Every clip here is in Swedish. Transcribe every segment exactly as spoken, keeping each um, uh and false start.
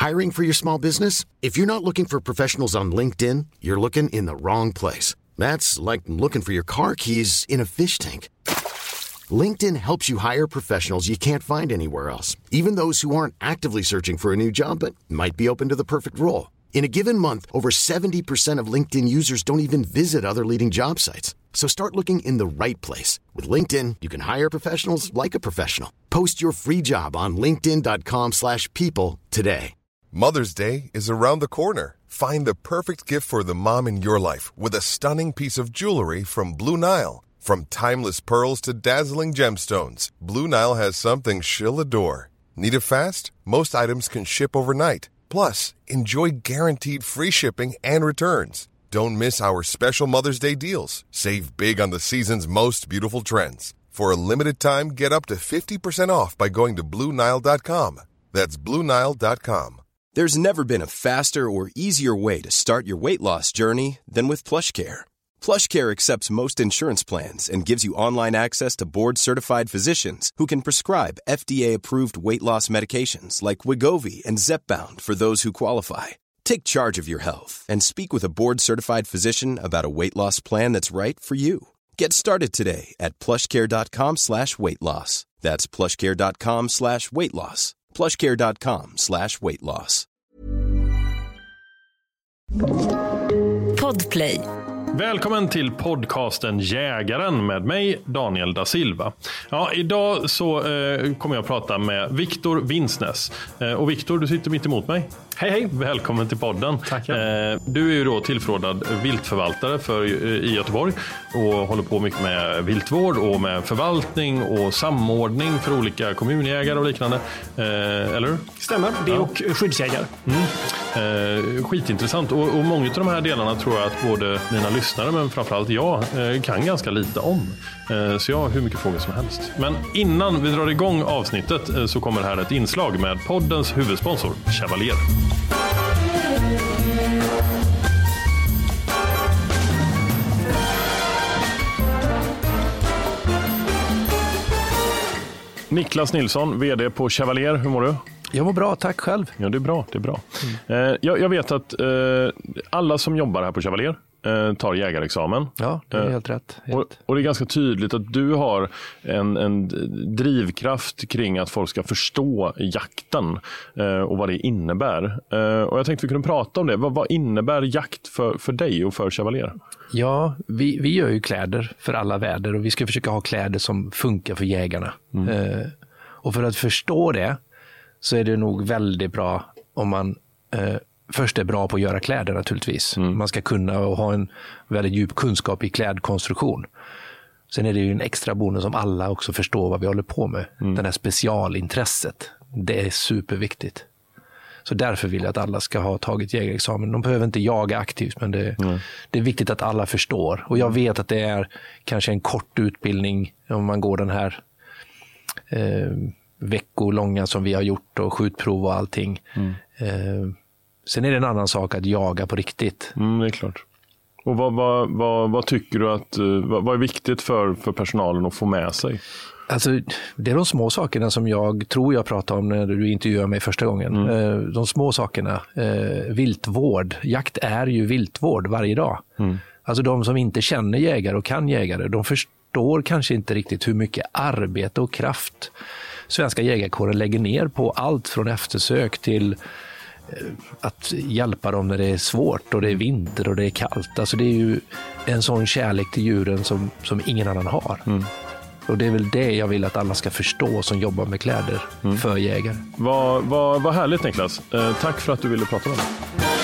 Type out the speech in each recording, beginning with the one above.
Hiring for your small business? If you're not looking for professionals on LinkedIn, you're looking in the wrong place. That's like looking for your car keys in a fish tank. LinkedIn helps you hire professionals you can't find anywhere else, even those who aren't actively searching for a new job but might be open to the perfect role. In a given month, over seventy percent of LinkedIn users don't even visit other leading job sites. So start looking in the right place. With LinkedIn, you can hire professionals like a professional. Post your free job on linkedin dot com slash people today. Mother's Day is around the corner. Find the perfect gift for the mom in your life with a stunning piece of jewelry from Blue Nile. From timeless pearls to dazzling gemstones, Blue Nile has something she'll adore. Need it fast? Most items can ship overnight. Plus, enjoy guaranteed free shipping and returns. Don't miss our special Mother's Day deals. Save big on the season's most beautiful trends. For a limited time, get up to fifty percent off by going to blue nile dot com. That's blue nile dot com. There's never been a faster or easier way to start your weight loss journey than with PlushCare. PlushCare accepts most insurance plans and gives you online access to board-certified physicians who can prescribe F D A-approved weight loss medications like Wegovy and Zepbound for those who qualify. Take charge of your health and speak with a board-certified physician about a weight loss plan that's right for you. Get started today at plushcare.com slash weight loss. That's plushcare.com slash weight loss. plushcare.com slash weight loss. Podplay. Välkommen till podcasten Jägaren med mig, Daniel da Silva. Ja, idag så eh, kommer jag att prata med Viktor Vinsnes. Eh, och Viktor, du sitter mitt emot mig. Hej, hej. Välkommen till podden. Tackar. Eh, du är ju då tillfrågad viltförvaltare för, i Göteborg och håller på mycket med viltvård och med förvaltning och samordning för olika kommunjägare och liknande. Eh, eller hur? Stämmer, det ja. Och skyddsjägare. Mm. Eh, skitintressant. Och, och många av de här delarna tror jag att både mina lyssnare men framförallt jag eh, kan ganska lite om. Eh, så jag har hur mycket frågor som helst. Men innan vi drar igång avsnittet eh, så kommer här ett inslag med poddens huvudsponsor, Chevalier. Niklas Nilsson, vd på Chevalier. Hur mår du? Jag mår bra, tack själv. Ja, det är bra. Det är bra. Mm. Eh, jag, jag vet att eh, alla som jobbar här på Chevalier eh, tar jägarexamen. Ja, det är eh, helt rätt. Helt. Och, och det är ganska tydligt att du har en, en drivkraft kring att folk ska förstå jakten eh, och vad det innebär. Eh, och jag tänkte vi kunde prata om det. Vad, vad innebär jakt för, för dig och för Chevalier? Ja, vi, vi gör ju kläder för alla väder och vi ska försöka ha kläder som funkar för jägarna. Mm. Eh, och för att förstå det så är det nog väldigt bra om man eh, först är bra på att göra kläder naturligtvis. Mm. Man ska kunna och ha en väldigt djup kunskap i klädkonstruktion. Sen är det ju en extra bonus om alla också förstår vad vi håller på med. Mm. Den här specialintresset, det är superviktigt. Så därför vill jag att alla ska ha tagit jägarexamen. De behöver inte jaga aktivt, men det, mm. det är viktigt att alla förstår. Och jag vet att det är kanske en kort utbildning om man går den här eh, veckolånga som vi har gjort och skjutprov och allting. Mm. Eh, sen är det en annan sak att jaga på riktigt. Mm, det är klart. Och vad, vad, vad, vad tycker du att vad, vad är viktigt för, för personalen att få med sig? Alltså, det är de små sakerna som jag tror jag pratade om när du intervjuade mig första gången. Mm. De små sakerna. Viltvård. Jakt är ju viltvård varje dag. Mm. Alltså de som inte känner jägare och kan jägare, de förstår kanske inte riktigt hur mycket arbete och kraft svenska jägarkåren lägger ner på allt från eftersök till att hjälpa dem när det är svårt och det är vinter och det är kallt. Alltså det är ju en sån kärlek till djuren som, som ingen annan har. Mm. Och det är väl det jag vill att alla ska förstå som jobbar med kläder mm. för jägare. Vad, vad, vad härligt Niklas. Eh, tack för att du ville prata med mig.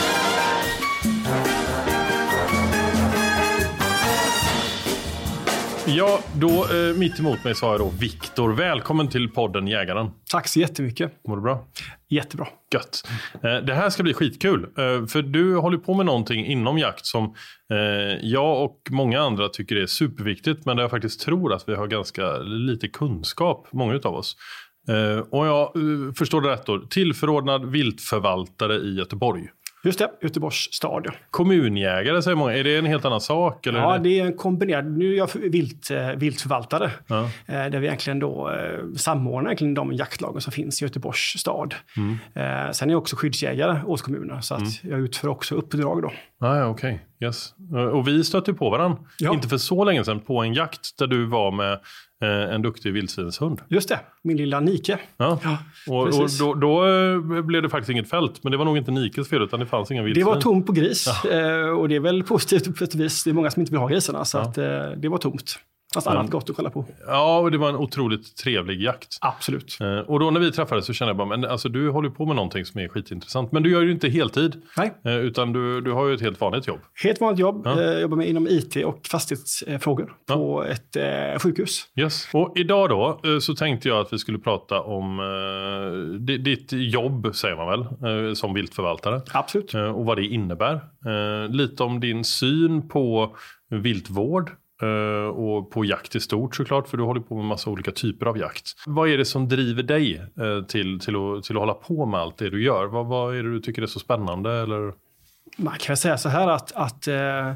Ja, då eh, mitt emot mig så har jag då Viktor. Välkommen till podden Jägaren. Tack så jättemycket. Mår du bra? Jättebra. Gött. Eh, det här ska bli skitkul. Eh, för du håller på med någonting inom jakt som eh, jag och många andra tycker är superviktigt. Men där jag faktiskt tror att vi har ganska lite kunskap, många utav oss. Eh, och jag eh, förstår det rätt då. Tillförordnad viltförvaltare i Göteborg. Just det, Göteborgs stad. Ja. Kommunjägare säger många. Är det en helt annan sak? Eller Ja, är det... det är en kombinerad. Nu är jag vilt, viltförvaltare. Ja. Där vi egentligen då samordnar egentligen de jaktlagen som finns i Göteborgs stad. Mm. Sen är jag också skyddsjägare åt kommunerna. Så att mm. jag utför också uppdrag då. Ah, ja, okej. Okay. Yes. Och vi stötte på varandra. Ja. Inte för så länge sedan på en jakt där du var med en duktig vildsvinshund. Just det, min lilla Nike. Ja. Ja, och, och då, då blev det faktiskt inget fält, men det var nog inte Nikes fel utan det fanns inga vildsvin. Det var tomt på gris ja. Och det är väl positivt på ett vis. Det är många som inte vill ha grisarna så ja. att det var tomt. Fast annat mm. gott att kolla på. Ja, och det var en otroligt trevlig jakt. Absolut. Eh, och då när vi träffades så kände jag bara, men alltså du håller på med någonting som är skitintressant. Men du gör ju inte heltid. Nej. Eh, utan du, du har ju ett helt vanligt jobb. Helt vanligt jobb. Ja. Jag jobbar med inom I T och fastighetsfrågor ja. på ett eh, sjukhus. Yes. Och idag då eh, så tänkte jag att vi skulle prata om eh, ditt jobb, säger man väl, eh, som viltförvaltare. Absolut. Eh, och vad det innebär. Eh, lite om din syn på viltvård. Uh, och på jakt i stort såklart, för du håller på med massa olika typer av jakt. Vad är det som driver dig uh, till, till, att, till att hålla på med allt det du gör? Vad, vad är det du tycker är så spännande? Eller? Man kan säga så här att, att, uh,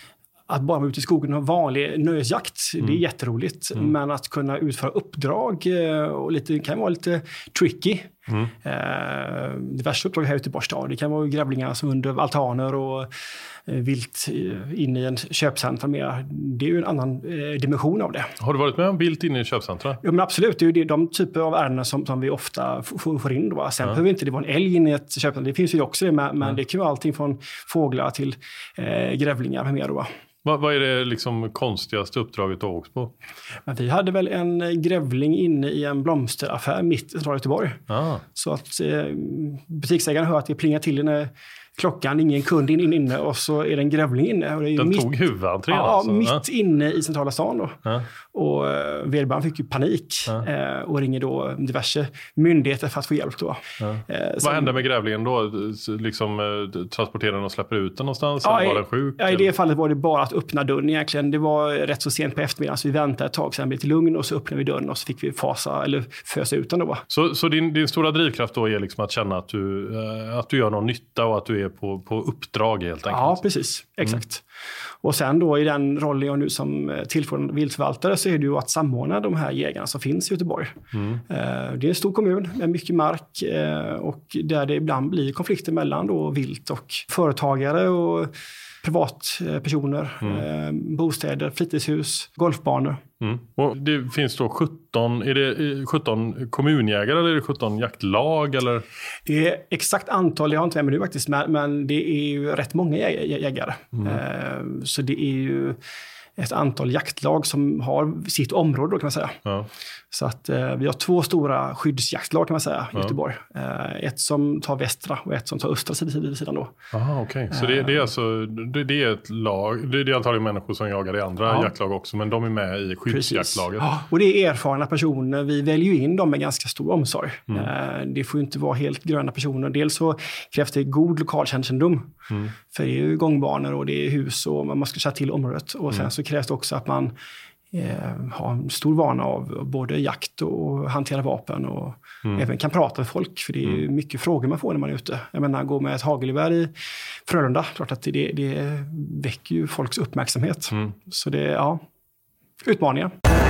att bara vara ute i skogen och ha vanlig nöjesjakt, mm. det är jätteroligt. Mm. Men att kunna utföra uppdrag uh, och lite, kan vara lite tricky. Mm. Uh, diverse uppdrag här ute i Borstad. Det kan vara grävlingar som under altaner och vilt in i en köpcentra mer. Det är ju en annan eh, dimension av det. Har du varit med om vilt inne i köpcentra? Ja, men absolut. Det är ju det, de typer av ärenden som, som vi ofta f- får in. Då. Sen ja. behöver inte det vara en älg inne i ett köpcentra. Det finns ju också det, men, men ja. det kan vara allting från fåglar till eh, grävlingar med mer. Då. Vad, vad är det liksom konstigaste uppdraget du har åkt på? Men vi hade väl en grävling inne i en blomsteraffär mitt i centrala Göteborg. Ah. Så att eh, butiksägaren hör att det plingar till när klockan, ingen kund in, in, inne och så är det en grävling inne. Och det är Den mitt, tog huvudentrén ja, alltså? mitt ja. inne i centrala stan då. Ja. Och uh, vederbörande fick ju panik ja. eh, och ringer då diverse myndigheter för att få hjälp då. Ja. Eh, Vad hände med grävlingen då? Liksom eh, transporterar den och släpper ut den någonstans? Ja, eller var den sjuk? Ja, i det fallet var det bara att öppna dörren egentligen. Det var rätt så sent på eftermiddagen så vi väntade ett tag, sen blev det lugn och så öppnade vi dörren och så fick vi fasa eller fösa ut den då. Så, så din, din stora drivkraft då är liksom att känna att du, eh, att du gör någon nytta och att du är på, på uppdrag helt enkelt? Ja, precis. Exakt. Mm. Och sen då i den rollen jag nu som tillförordnad viltförvaltare så är det ju att samordna de här jägarna som finns i Göteborg. Mm. Det är en stor kommun med mycket mark och där det ibland blir konflikter mellan då vilt och företagare och privatpersoner, mm. bostäder, fritidshus, golfbanor. Mm. Och det finns då sjutton, är det sjutton kommunjägare eller är det sjutton jaktlag? Eller? Det är exakt antal, jag har inte med mig nu faktiskt, men, men det är ju rätt många jägare. Mm. Så det är ju ett antal jaktlag som har sitt område då, kan man säga. Ja. Så att eh, vi har två stora skyddsjaktlag kan man säga i ja. Göteborg. Eh, ett som tar västra och ett som tar östra sidan då. Aha, okej. Okay. Så det, det är alltså det, det är ett lag, det, det är antagligen människor som jagar i andra ja. jaktlag också, men de är med i skyddsjaktlaget. Ja, och det är erfarna personer. Vi väljer ju in dem med ganska stor omsorg. Mm. Eh, det får ju inte vara helt gröna personer. Dels så krävs det god lokalkännedom. Mm. För det är ju gångbanor och det är hus och man måste sätta till området. Och sen mm. så krävs det också att man eh, har en stor vana av både jakt och hantera vapen och mm. även kan prata med folk. För det är ju mycket frågor man får när man är ute. Jag menar, gå med ett hagelgevär i Frölunda, klart att det, det väcker ju folks uppmärksamhet. Mm. Så det är, ja, utmaningar.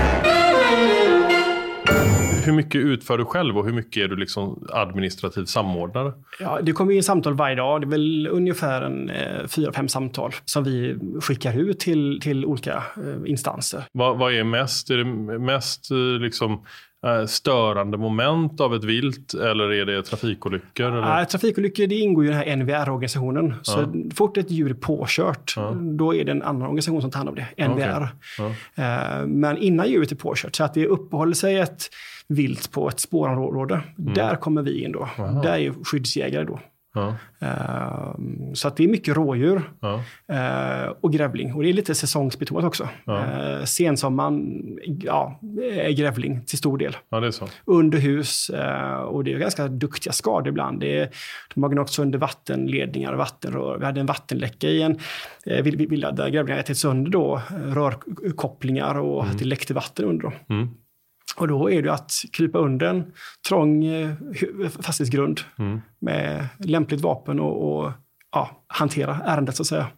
Hur mycket utför du själv och hur mycket är du liksom administrativ samordnare? Ja, det kommer in samtal varje dag. Det är väl ungefär en eh, fyra, fem samtal som vi skickar ut till, till olika eh, instanser. Vad, vad är mest? Är det mest eh, liksom eh, störande moment av ett vilt eller är det trafikolyckor? Eller? Ja, trafikolyckor, det ingår ju i den här N V R-organisationen. Så ja. fort ett djur är påkört, ja. då är det en annan organisation som tar hand om det. N V R. Okay. Ja. Eh, men innan djuret är påkört, så att det uppehåller sig ett vilt på ett spårområde. Mm. Där kommer vi in då. Wow. Där är skyddsjägare då. Ja. Uh, så att det är mycket rådjur ja. uh, och grävling. Och det är lite säsongsbetonat också. Ja. Uh, sensommaren, ja, är grävling till stor del. Ja, det är så. Underhus uh, och det är ganska duktiga skador ibland. Det är, de har gnagt sönder vattenledningar och vattenrör. Vi hade en vattenläcka i en uh, villa där grävlingar ätit sönder då rörkopplingar och mm. att det läckte vatten under dem. Mm. Och då är det att krypa under en trång eh, fastighetsgrund mm. med lämpligt vapen och, och ja, hantera ärendet så att säga.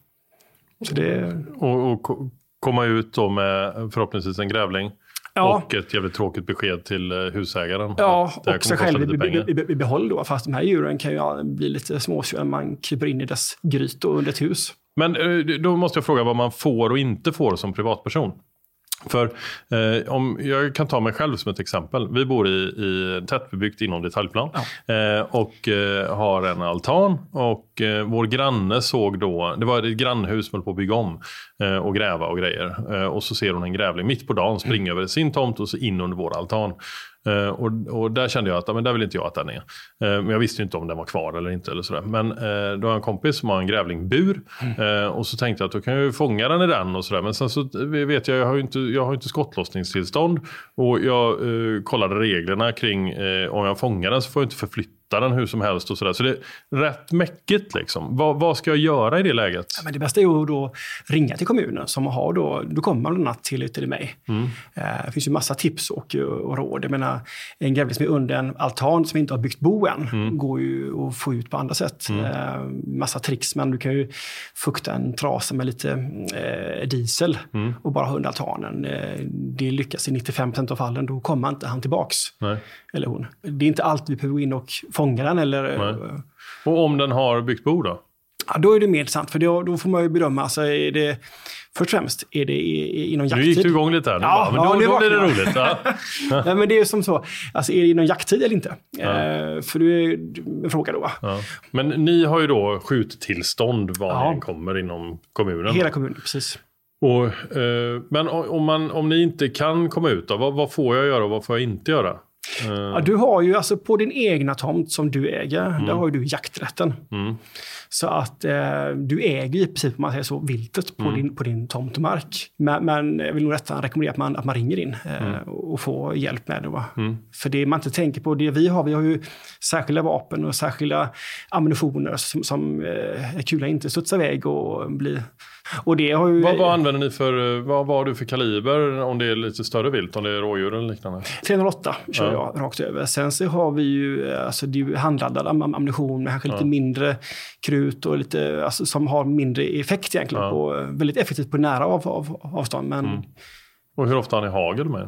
Så det... och, och komma ut då med förhoppningsvis en grävling. Ja. Och ett jävligt tråkigt besked till husägaren. Ja, och sig själv i, i, i behåll då. Fast de här djuren kan ju bli lite småsur. Man kryper in i dess gryt och under ett hus. Men då måste jag fråga vad man får och inte får som privatperson. För eh, om jag kan ta mig själv som ett exempel. Vi bor i, i tättbebyggt inom detaljplan ja. eh, och eh, har en altan och eh, vår granne såg då, det var ett grannhus som höll på att bygga om eh, och gräva och grejer eh, och så ser hon en grävling mitt på dagen springa mm. över sin tomt och så in under vår altan. Uh, och, och där kände jag att ja, men där vill inte jag att den är. Uh, men jag visste ju inte om den var kvar eller inte. Eller sådär. Men uh, då har jag en kompis som har en grävlingbur. Mm. Uh, och så tänkte jag att då kan jag ju fånga den i den. Och sådär. Men sen så vet jag, jag har ju inte, jag har ju inte skottlossningstillstånd. Och jag uh, kollade reglerna kring uh, om jag fångar den så får jag inte förflytta den hur som helst. Och sådär. Så det är rätt mäckigt liksom. Va, vad ska jag göra i det läget? Ja, men det bästa är ju då ringa till kommunen. Som har då, då kommer man bland annat till, till mig. Mm. Uh, det finns ju massa tips och, och råd. Jag menar, en grävling som är under en altan som inte har byggt bo än mm. går ju att få ut på andra sätt. Mm. Eh, massa tricks, men du kan ju fukta en trasa med lite eh, diesel mm. och bara ha under altanen. Eh, det lyckas i nittiofem procent av fallen, då kommer inte han tillbaks. Nej. Eller hon. Det är inte allt vi behöver gå in och fånga den. Eller, Nej. Och om den har byggt bo då? Ja, då är det mer intressant, för då, då får man ju bedöma, alltså är det, först och främst, är det inom jakttid? Nu gick du igång lite här, ja, men ja, då, det då blir det roligt. Ja. Nej, men det är ju som så, alltså är det inom jakttid eller inte? Ja. Eh, för det är en fråga då va? Ja. Men ni har ju då skjuttillstånd var ja. ni kommer inom kommunen. Hela kommunen, precis. Och, eh, men om, man, om ni inte kan komma ut då, vad, vad får jag göra och vad får jag inte göra? Ja, du har ju alltså på din egna tomt som du äger, mm. där har ju du jakträtten. Mm. Så att eh, du äger i princip, man säger så, viltet på, mm. din, på din tomtmark. Men, men jag vill nog rätt rekommendera att man, att man ringer in eh, mm. och får hjälp med det. Va? Mm. För det man inte tänker på, det vi har, vi har ju särskilda vapen och särskilda ammunitioner som, som eh, är kul att inte studsa iväg och bli... Och det har ju... Vad, vad använder ni för, vad, vad har du för kaliber om det är lite större vilt, om det är rådjur eller liknande? tre noll åtta kör ja. jag rakt över. Sen så har vi ju, alltså det är ju handladdad ammunition med kanske ja. lite mindre krut och lite, alltså, som har mindre effekt egentligen, ja. på, väldigt effektivt på nära av, av, avstånd. Men... Mm. Och hur ofta har ni hagel med?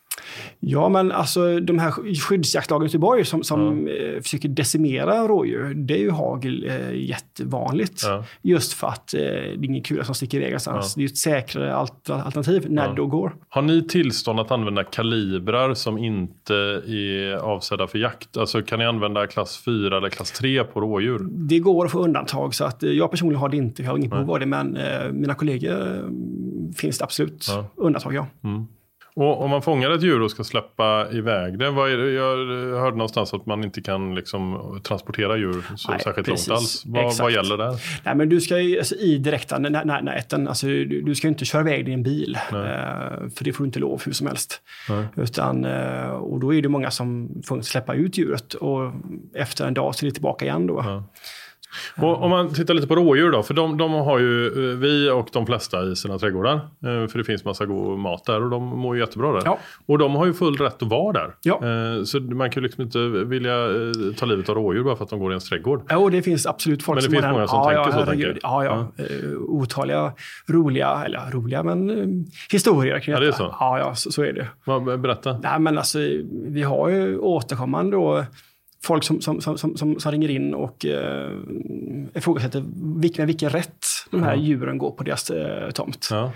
Ja, men alltså de här skyddsjaktlagen i Göteborg som, som ja. eh, försöker decimera rådjur, det är ju hagel eh, jättevanligt. Ja. Just för att eh, det är ingen kula som sticker iväg någonstans. Ja. Det är ju ett säkrare alt- alternativ när ja. det då går. Har ni tillstånd att använda kalibrar som inte är avsedda för jakt? Alltså kan ni använda klass fyra eller klass tre på rådjur? Det går att få undantag, så att jag personligen har det inte. Jag har ingen behov av det, men eh, mina kollegor eh, finns det absolut ja. undantag, ja. Mm. Och om man fångar ett djur och ska släppa iväg det, vad är det? Jag hörde någonstans att man inte kan liksom transportera djur så Nej, särskilt precis. långt alls. Vad, vad gäller där? Nej, men du ska ju alltså, i direkta nä- nä- näten, alltså, du, du ska inte köra iväg din bil, eh, för det får du inte lov hur som helst. Utan, eh, och då är det många som får släppa ut djuret och efter en dag så är det tillbaka igen då. Ja. Och om man tittar lite på rådjur då, för de, de har ju vi och de flesta i sina trädgårdar, för det finns massa god mat där och de mår ju jättebra där. Ja. Och de har ju full rätt att vara där. Ja. Så man kan ju liksom inte vilja ta livet av rådjur bara för att de går i en trädgård. Ja, och det finns absolut folk men det som finns många som ja, tänker ja, så. Tänker. Ja, ja. ja. Uh, otaliga roliga, eller roliga men uh, historier kring ja, det är så. Ja, ja, så, så är det. Vad, berätta. Nej, men alltså vi har ju återkommande då folk som, som, som, som, som ringer in och eh, ifrågasätter vilken, vilken rätt de här mm. djuren går på deras eh, tomt. Ja.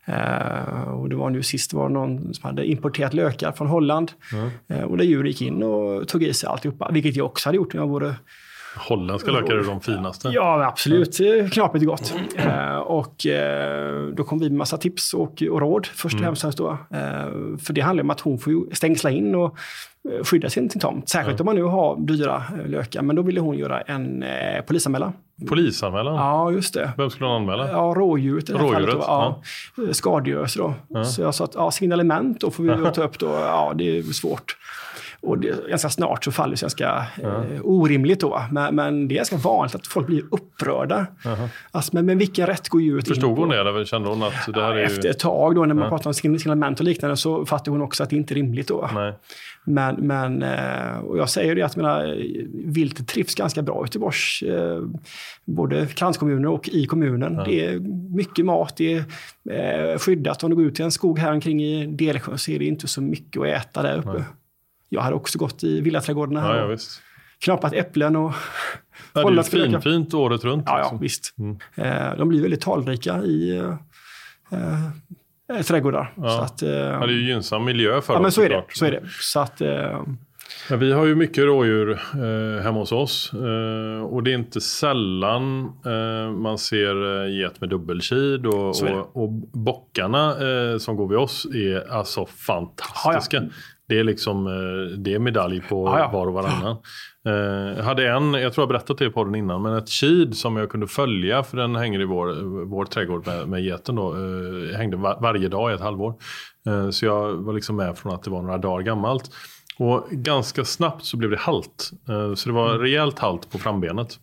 Eh, och det var nu sist var någon som hade importerat lökar från Holland. Mm. Eh, och där djur gick in och tog i sig alltihopa, vilket jag också hade gjort när jag vore... Holländska lökar är de finaste. Ja, absolut. Mm. Knapigt gott. Mm. Och då kom vi med massa tips och, och råd först och mm. främst då. För det handlar om att hon får stängsla in och skydda sin, sin tomt. Särskilt mm. om man nu har dyra lökar. Men då ville hon göra en eh, polisanmälan. Polisanmälan? Ja, just det. Vem skulle hon anmäla? Ja, rådjuret. Rådjuret? Fallet, ja. Ja. Skadegörelse då. Ja. Så jag sa att ja, signalement då får vi ta upp då. Ja, det är svårt. Och det, ganska snart så faller det ganska Ja. eh, orimligt då. Men, men det är ganska vanligt att folk blir upprörda. Jaha. Alltså, men, men vilken rätt går djuret in på? Förstod hon det eller kände hon att det här Ja, är ju... efter ett tag då när man Ja. pratar om signalement och liknande så fattar hon också att det inte är rimligt då. Nej. Men, men eh, och jag säger det att menar, viltet trivs ganska bra ute i Göteborgs, eh, både kranskommuner och i kommunen. Ja. Det är mycket mat, det är eh, skyddat. Om du går ut i en skog här omkring i Delsjön så är det inte så mycket att äta där uppe. Nej. Jag hade också gått i villaträdgårdarna här Ja, ja, och visst. knappat äpplen och Ja, det är hållat ju för fin, fint året runt. Ja, ja, liksom. visst. Mm. Eh, de blir väldigt talrika i eh, eh, trädgårdar. Ja. Så att, eh, Ja, det är ju gynnsam miljö för ja, dem, men så är det. såklart. Så är det. Så att, eh, Ja, vi har ju mycket rådjur eh, hemma hos oss eh, och det är inte sällan eh, man ser eh, get med dubbelkid och, Så är det. och, och bockarna eh, som går vid oss är alltså fantastiska. Ja, ja. Det är liksom eh, det är medalj på Ja, ja. var och varannan. Eh, jag hade en, jag tror jag berättat det på den innan, men ett kid som jag kunde följa för den hänger i vår, vår trädgård med, med geten då. Eh, hängde var, varje dag i ett halvår. Eh, så jag var liksom med från att det var några dagar gammalt. Och ganska snabbt så blev det halt. Eh, Så det var rejält halt på frambenet.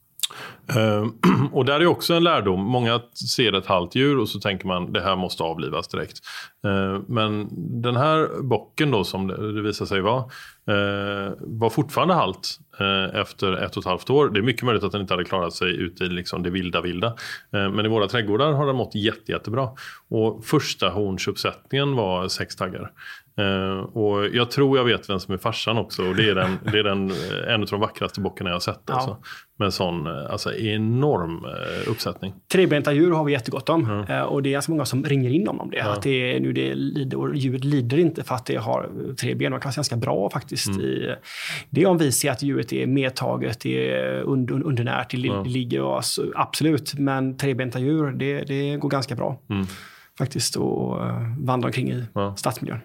Eh, Och där är också en lärdom. Många ser ett halt djur och så tänker man det här måste avlivas direkt. Eh, Men den här bocken då som det det visar sig vara eh, var fortfarande halt eh, efter ett och ett halvt år. Det är mycket möjligt att den inte hade klarat sig ute i liksom det vilda vilda. Eh, Men i våra trädgårdar har den mått jätte, jättebra. Och första hornsuppsättningen var sex taggar. Uh, och jag tror jag vet vem som är farsan också. Och det är, den, det är den, en av de vackraste bockarna jag har sett. Ja. Alltså. Med sån alltså, enorm uh, uppsättning. trebenta djur har vi jättegott om. Mm. Eh, och det är ganska många som ringer in om det. Ja. Att det är, nu det lider, och djuret lider inte för att det har tre ben. Det kan vara ganska bra faktiskt. Mm. I, det är om vi ser att djuret är medtaget, det är und, un, undernärt, det, li, Ja. det ligger och, alltså, absolut. Men trebenta djur, det, det går ganska bra. Mm. Faktiskt att uh, vandra omkring i Ja. stadsmiljön.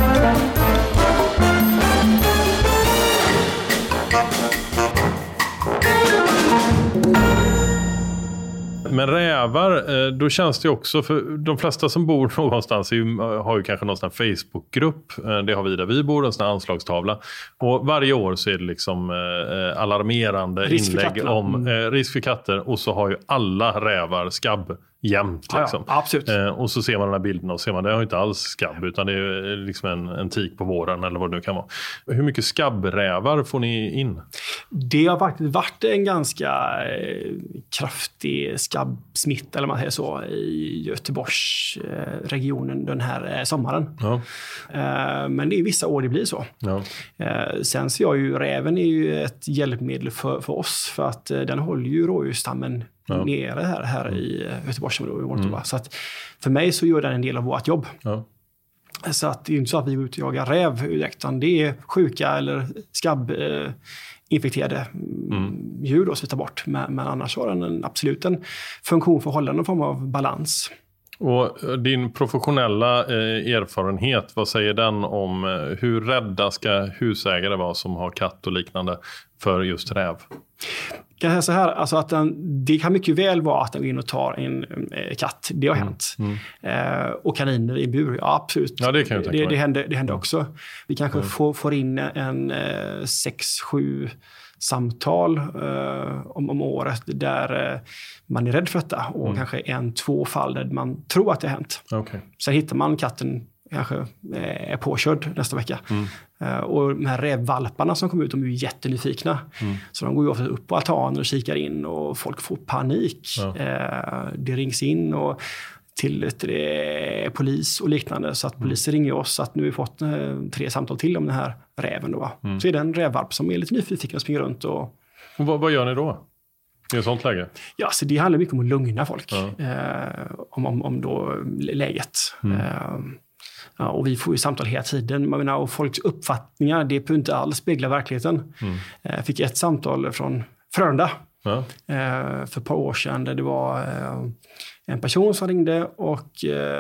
Men rävar, eh, då känns det också, för de flesta som bor någonstans är ju, har ju kanske någon sån här Facebookgrupp. Eh, Det har vi där vi bor, en sån här anslagstavla. Och varje år så är det liksom eh, alarmerande Risk för inlägg katterna. om eh, risk för katter. Och så har ju alla rävar skabb jämt. Ja, Liksom. ja, absolut. Eh, och så ser man den här bilden och ser man det har ju inte alls skabb utan det är liksom en, en tik på våren eller vad det nu kan vara. Hur mycket skabbrävar får ni in? Det har faktiskt varit en ganska eh, kraftig skabbsmitta eller man säger så i Göteborgsregionen den här eh, sommaren. Ja. Eh, men det är vissa år det blir så. Ja. Eh, sen så är ju räven är ju ett hjälpmedel för, för oss för att eh, den håller ju rådjursstammen Ja. nere här, här i Göteborgsområdet. Mm. Så att för mig så gör den en del av vårt jobb. Ja. Så att det är ju inte så att vi går ut och jagar räv, utan det är sjuka eller skabbinfekterade eh, infekterade, mm. djur då, som vi tar bort. Men, men annars har den en, absolut en funktion för att hålla någon form av balans. Och din professionella eh, erfarenhet, vad säger den om eh, hur rädda ska husägare vara som har katt och liknande för just räv? Jag kan säga så här, alltså att den, det kan mycket väl vara att den går in och tar en eh, katt. Det har Mm. hänt. Mm. Eh, och kaniner i bur, ja absolut. Ja, det kan jag tänka det, mig. det, händer, det händer också. Vi kanske Mm. får, får in en eh, sex, sju samtal eh, om, om året där eh, man är rädd för detta. Och Mm. kanske en, två fall där man tror att det har hänt. Okay. Sen hittar man katten kanske eh, är påkörd nästa vecka. Mm. Uh, och de här rävvalparna som kommer ut, de är ju jättenyfikna. Mm. Så de går ju ofta upp på altanen och kikar in och folk får panik. Ja. Uh, det rings in och till ett, det, polis och liknande. Så att Mm. polisen ringer oss att nu har vi fått uh, tre samtal till om den här räven. Då, va? Mm. Så är det en rävvalp som är lite nyfiken och springer runt. Och, och vad, vad gör ni då i ett sånt läge? ja, så det handlar mycket om att lugna folk. Ja. Uh, om, om, om då läget. Mm. Uh, Ja, och vi får ju samtal hela tiden. Man menar, och folks uppfattningar, det behöver inte alls spegla verkligheten. Mm. Jag fick ett samtal från Frölunda Ja. för ett par år sedan. Där det var en person som ringde och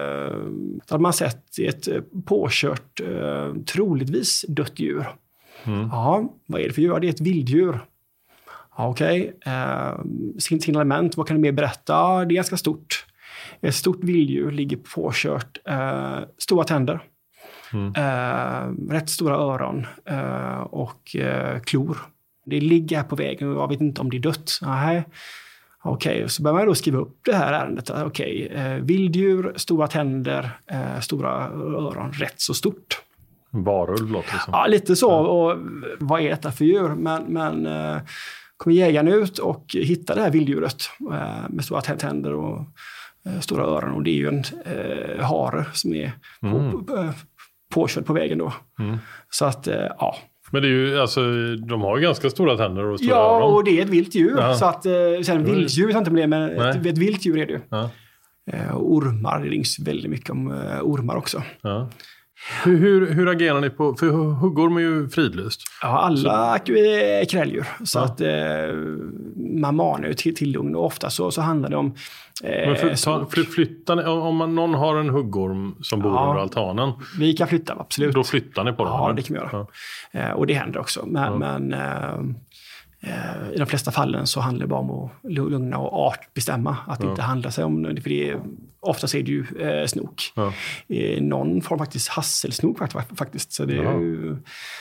då hade man sett ett påkört, troligtvis dött djur. Mm. Ja, vad är det för djur? Det är ett vilddjur. Ja, okej. Okay. Signalement, vad kan du mer berätta? Det är ganska stort. Ett stort vilddjur ligger påkört, eh, stora tänder. Mm. Eh, rätt stora öron eh, och eh, klor. Det ligger här på vägen och jag vet inte om det är dött. Nej. Okej, okay. Så börjar man då skriva upp det här ärendet. Okej, okay. eh, vilddjur, stora tänder, eh, stora öron, rätt så stort. Varulv låter det som. Ja, lite så. Och vad är detta för djur? Men, men eh, kommer jägaren ut och hittar det här vilddjuret eh, med stora tänder och eh, stora öron. Och det är ju en eh, hare som är på, mm. på, eh, påkörd på vägen då. Mm. Så att, eh, ja. Men det är ju, alltså, de har ju ganska stora tänder och stora ja, öron. Och det är ett vilt djur. Ja. Så att, eh, sen vilddjur, inte det, men ett, ett vilt djur är det ju. Ja. Eh, och ormar, det rings väldigt mycket om eh, ormar också. Ja. Hur, hur, hur agerar ni på, för huggorm är ju fridlyst. Ja, alla så. Är kräldjur. Så ja. att eh, man manar ju till, till lugn. Och ofta så, så handlar det om... Eh, Men för, ta, flyttar ni, om man, någon har en huggorm som bor ja, under altanen. Vi kan flytta, absolut. Då flyttar ni på dem? Ja, det kan vi göra. Ja. Eh, och det händer också. Men, ja. men eh, eh, i de flesta fallen så handlar det bara om att lugna och artbestämma. Att det ja. inte handlar sig om... För det är, oftast är det ju eh, snok. Ja. Eh, någon form faktiskt hasselsnok faktiskt. Så det är ja. ju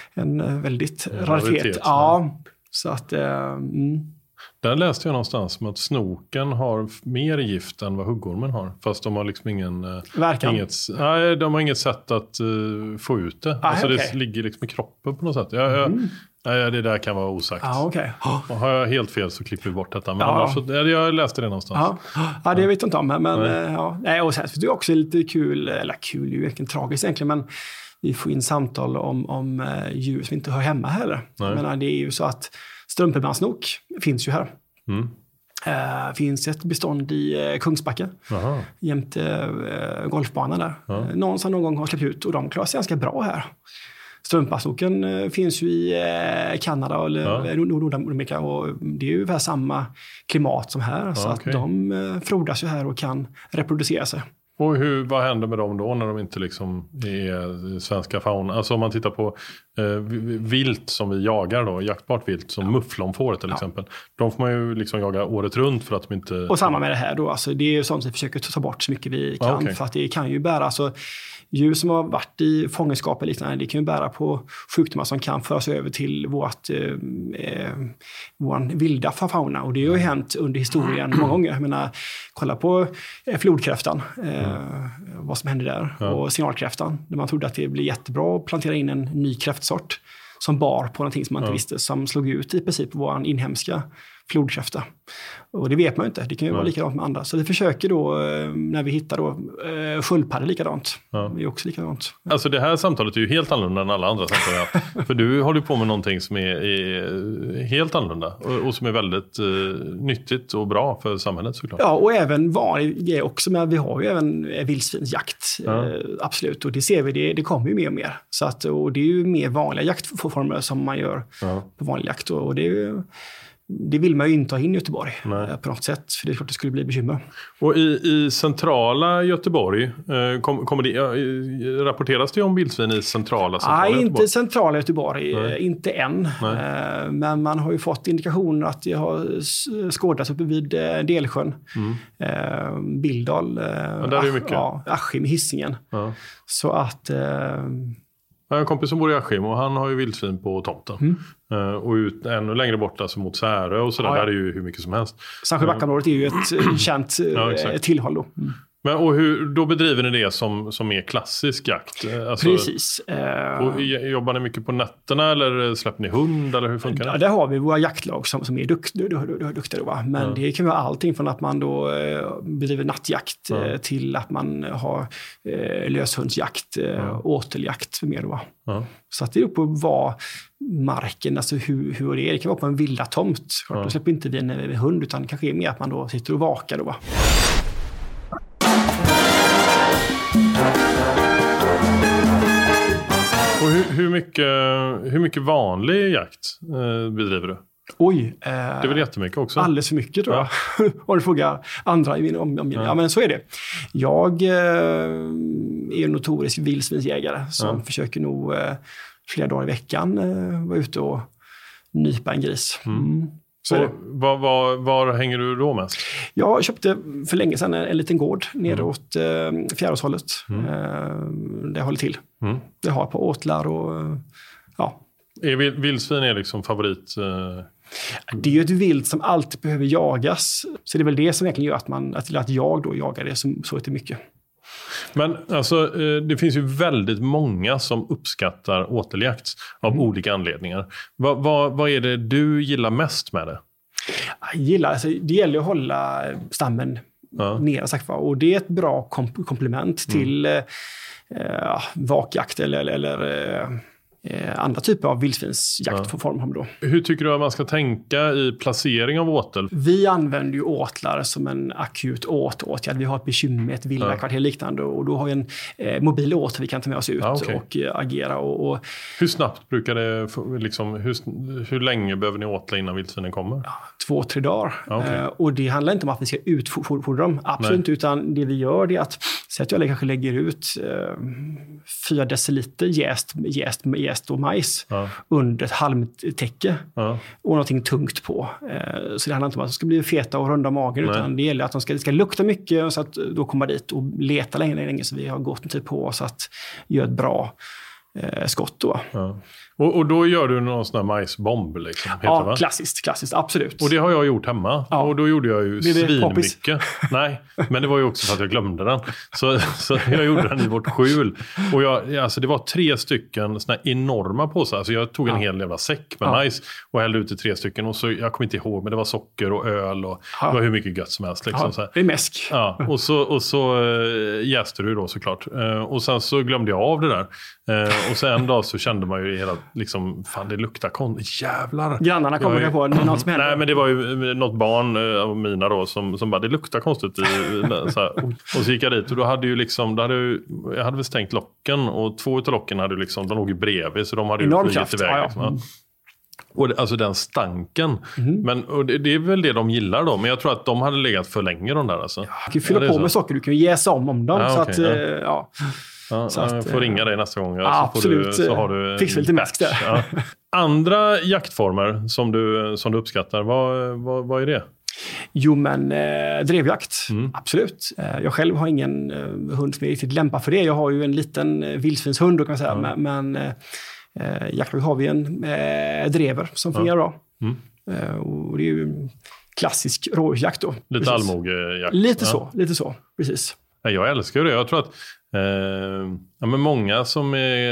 en väldigt ja, raritet. Ja, så att... Eh, mm. Där läste jag någonstans om att snoken har mer gift än vad huggormen har. Fast de har liksom ingen... Verkan? Inget, nej, de har inget sätt att uh, få ut det. Ah, alltså okay. Det ligger liksom i kroppen på något sätt. Jag, jag, mm. nej, det där kan vara osagt. Ah, okay. oh. Har jag helt fel så klipper vi bort detta. Men ja. annars, jag läste det någonstans. Ja, ja det vet jag inte om. Men, nej. Ja. Nej, och sen det är också lite kul, eller kul är ju verkligen tragiskt egentligen, men vi får in samtal om, om uh, djur som inte hör hemma heller. Men det är ju så att strumpebandsnok finns ju här. Mm. Uh, finns ett bestånd i uh, Kungsbacka. Aha. Jämte uh, golfbanan där. Ja. Uh, någon som någon gång har släppt ut och de klarar sig ganska bra här. Strumpbandsnoken uh, finns ju i uh, Kanada och ja. Nordamerika och det är ju ungefär samma klimat som här. Ja, så okay. att de uh, frodas ju här och kan reproducera sig. Och hur, vad händer med dem då när de inte liksom är svenska fauna? Alltså om man tittar på eh, vilt som vi jagar då, jaktbart vilt som ja. mufflonfår till ja. exempel. De får man ju liksom jaga året runt för att de inte... Och samma med det här då, alltså det är ju sånt vi försöker ta bort så mycket vi kan. Ah, okay. För att det kan ju bära, alltså djur som har varit i fångenskap eller liknande, det kan ju bära på sjukdomar som kan föras över till vårt, eh, vår vilda fauna. Och det har ju hänt under historien många gånger. Jag menar, kolla på eh, flodkräftan. Eh, Mm. vad som hände där. Ja. Och signalkräftan. Där man trodde att det blir jättebra att plantera in en ny kräftsort som bar på någonting som man inte ja. visste. Som slog ut i princip vår inhemska flodkräfta. Och det vet man ju inte. Det kan ju ja. vara likadant med andra. Så vi försöker då, när vi hittar då sköldpaddor likadant. Ja. Det är också likadant. Alltså det här samtalet är ju helt annorlunda än alla andra samtal. För du håller på med någonting som är, är helt annorlunda. Och, och som är väldigt uh, nyttigt och bra för samhället såklart. Ja, och även vanlig också. Men vi har ju även vildsvinsjakt. Ja. Eh, absolut. Och det ser vi, det, det kommer ju mer och mer. Så att, och det är ju mer vanliga jaktformer som man gör ja. på vanlig jakt. Och det är ju... Det vill man ju inte ha in i Göteborg Nej. på något sätt. För det är klart det skulle bli bekymmer. Och i, i centrala Göteborg, eh, kom, kommer det, eh, rapporteras det om vildsvin i centrala centrala Nej, Göteborg? Inte centrala Göteborg. Nej. Inte än. Eh, men man har ju fått indikationer att det har skådats uppe vid eh, Delsjön. Mm. Eh, Bildal. Eh, ja, där är mycket. Ja, Askim i Hisingen. Ja. Så att... Eh, Jag har en kompis som bor i Askim och han har ju vildsvin på tomten. Mm. Uh, och ut, ännu längre bort alltså mot Särö och sådär. Ja, ja. Där är ju hur mycket som helst. Sandsjöbackaområdet är ju ett känt ja, tillhåll då. Mm. Men, och hur, då bedriver ni det som, som är klassisk jakt? Alltså, precis. Och jobbar ni mycket på nätterna eller släpper ni hund eller hur funkar det? Ja, där har vi våra jaktlag som, som är dukt, duktiga. Va? Men ja. det kan vara allting från att man då bedriver nattjakt ja. till att man har eh, löshundsjakt, ja. åteljakt för mer då. Ja. Så att det är på vad marken, alltså hur, hur det är. Det kan vara på en vilda tomt. Ja. Då släpper inte vi en, en hund utan det kanske är mer att man då sitter och vakar då. Va? Och hur, hur, mycket, hur mycket vanlig jakt eh, bedriver du? Oj. Eh, det är väl jättemycket också? Alldeles för mycket tror jag. Ja. Om du frågar andra i min omgivning. Ja. ja, men så är det. Jag eh, är en notorisk vildsvinsjägare som ja. försöker nog eh, flera dagar i veckan eh, vara ute och nypa en gris. Mm. Mm. Så var, var, var hänger du då mest? Jag köpte för länge sedan en, en liten gård neråt mm. eh, Fjäråshållet. Mm. Eh, där jag håller till. Mm. Jag har ett par åtlar och ja. Är vildsvin är liksom favorit? Eh... Det är ju ett vilt som alltid behöver jagas. Så det är väl det som egentligen gör att, man, att, att jag då jagar det så, så inte mycket. Men alltså, det finns ju väldigt många som uppskattar åteljakt av mm. olika anledningar. Vad, vad, vad är det du gillar mest med det? Jag gillar, alltså, det gäller att hålla stammen ja. ner. Sagt, och det är ett bra komp- komplement till mm. eh, vakjakt eller, eller, eller eh, andra typer av vildsvinsjaktform. Ja. Då. Hur tycker du att man ska tänka i placering av åtel? Vi använder ju åtlar som en akut åtåtgärd. Vi har ett bekymmer med ett villakvarter ja. liknande och då har vi en eh, mobil åtel vi kan ta med oss ut ja, okay. och eh, agera. Och, och... Hur snabbt brukar det, liksom, hur, hur länge behöver ni åtla innan vildsvinen kommer? Ja, två, tre dagar. Ja, okay. eh, och det handlar inte om att vi ska utfodra dem. Absolut Nej. inte, utan det vi gör är att, så att jag kanske lägger ut eh, fyra deciliter jäst, jäst, jäst och majs ja. under ett halmtäcke ja. och någonting tungt på. Så det handlar inte om att de ska bli feta och runda magen Nej. utan det gäller att de ska, det ska lukta mycket så att då kommer dit och leta länge, länge så vi har gått en tid på oss att göra ett bra eh, skott då. Ja. Och, och då gör du någon sån här majsbomb liksom? Heter ja, va? klassiskt, klassiskt, absolut. Och det har jag gjort hemma. Ja. Och då gjorde jag ju svinmycket. Nej, men det var ju också för att jag glömde den. Så, så jag gjorde den i vårt skjul. Och jag, alltså det var tre stycken såna här enorma påsar. Alltså jag tog en ja. hel jävla säck med ja. majs och hällde ut i tre stycken. Och så, jag kommer inte ihåg, men det var socker och öl och ja. det var hur mycket gött som helst. Liksom, ja, så här. Det är mäsk. Ja, och så, och så äh, jäste du då såklart. Uh, och sen så glömde jag av det där. Uh, och sen en dag så kände man ju hela, liksom, fan det luktar konstigt. Jävlar. Grannarna kommer ju... på något som händer. Nej, men det var ju något barn av mina då som, som bara, det luktar konstigt. I, så här. Och så gick jag dit och då hade ju liksom, då hade ju, jag hade väl stängt locken och två utav locken hade ju liksom, de låg ju bredvid så de hade ju flugit iväg. Ja, ja. Liksom, ja. Och det, alltså den stanken. Mm. Men, och det, det är väl det de gillar då. Men jag tror att de hade legat för länge de där. Alltså. Ja, du kan fylla ja, på så. med saker. Du kan ju jäsa om om dem. Ja, så okay, att, ja. ja. Ja, så jag får ringa dig nästa gång. Ja, så absolut. Får du, så har du fixar lite mäsk där. Ja. Andra jaktformer som du, som du uppskattar, vad, vad, vad är det? Jo, men eh, drevjakt. Mm. Absolut. Eh, jag själv har ingen eh, hund som är riktigt lämpad för det. Jag har ju en liten eh, vildsvinshund kan man säga. Mm. Men, men eh, jaktlag har vi en eh, drever som fungerar mm. bra. Mm. Eh, och det är ju klassisk rådjursjakt då. Lite allmogejakt. Lite ja. så, lite så. Precis. Jag älskar det. Jag tror att eh, ja, men många som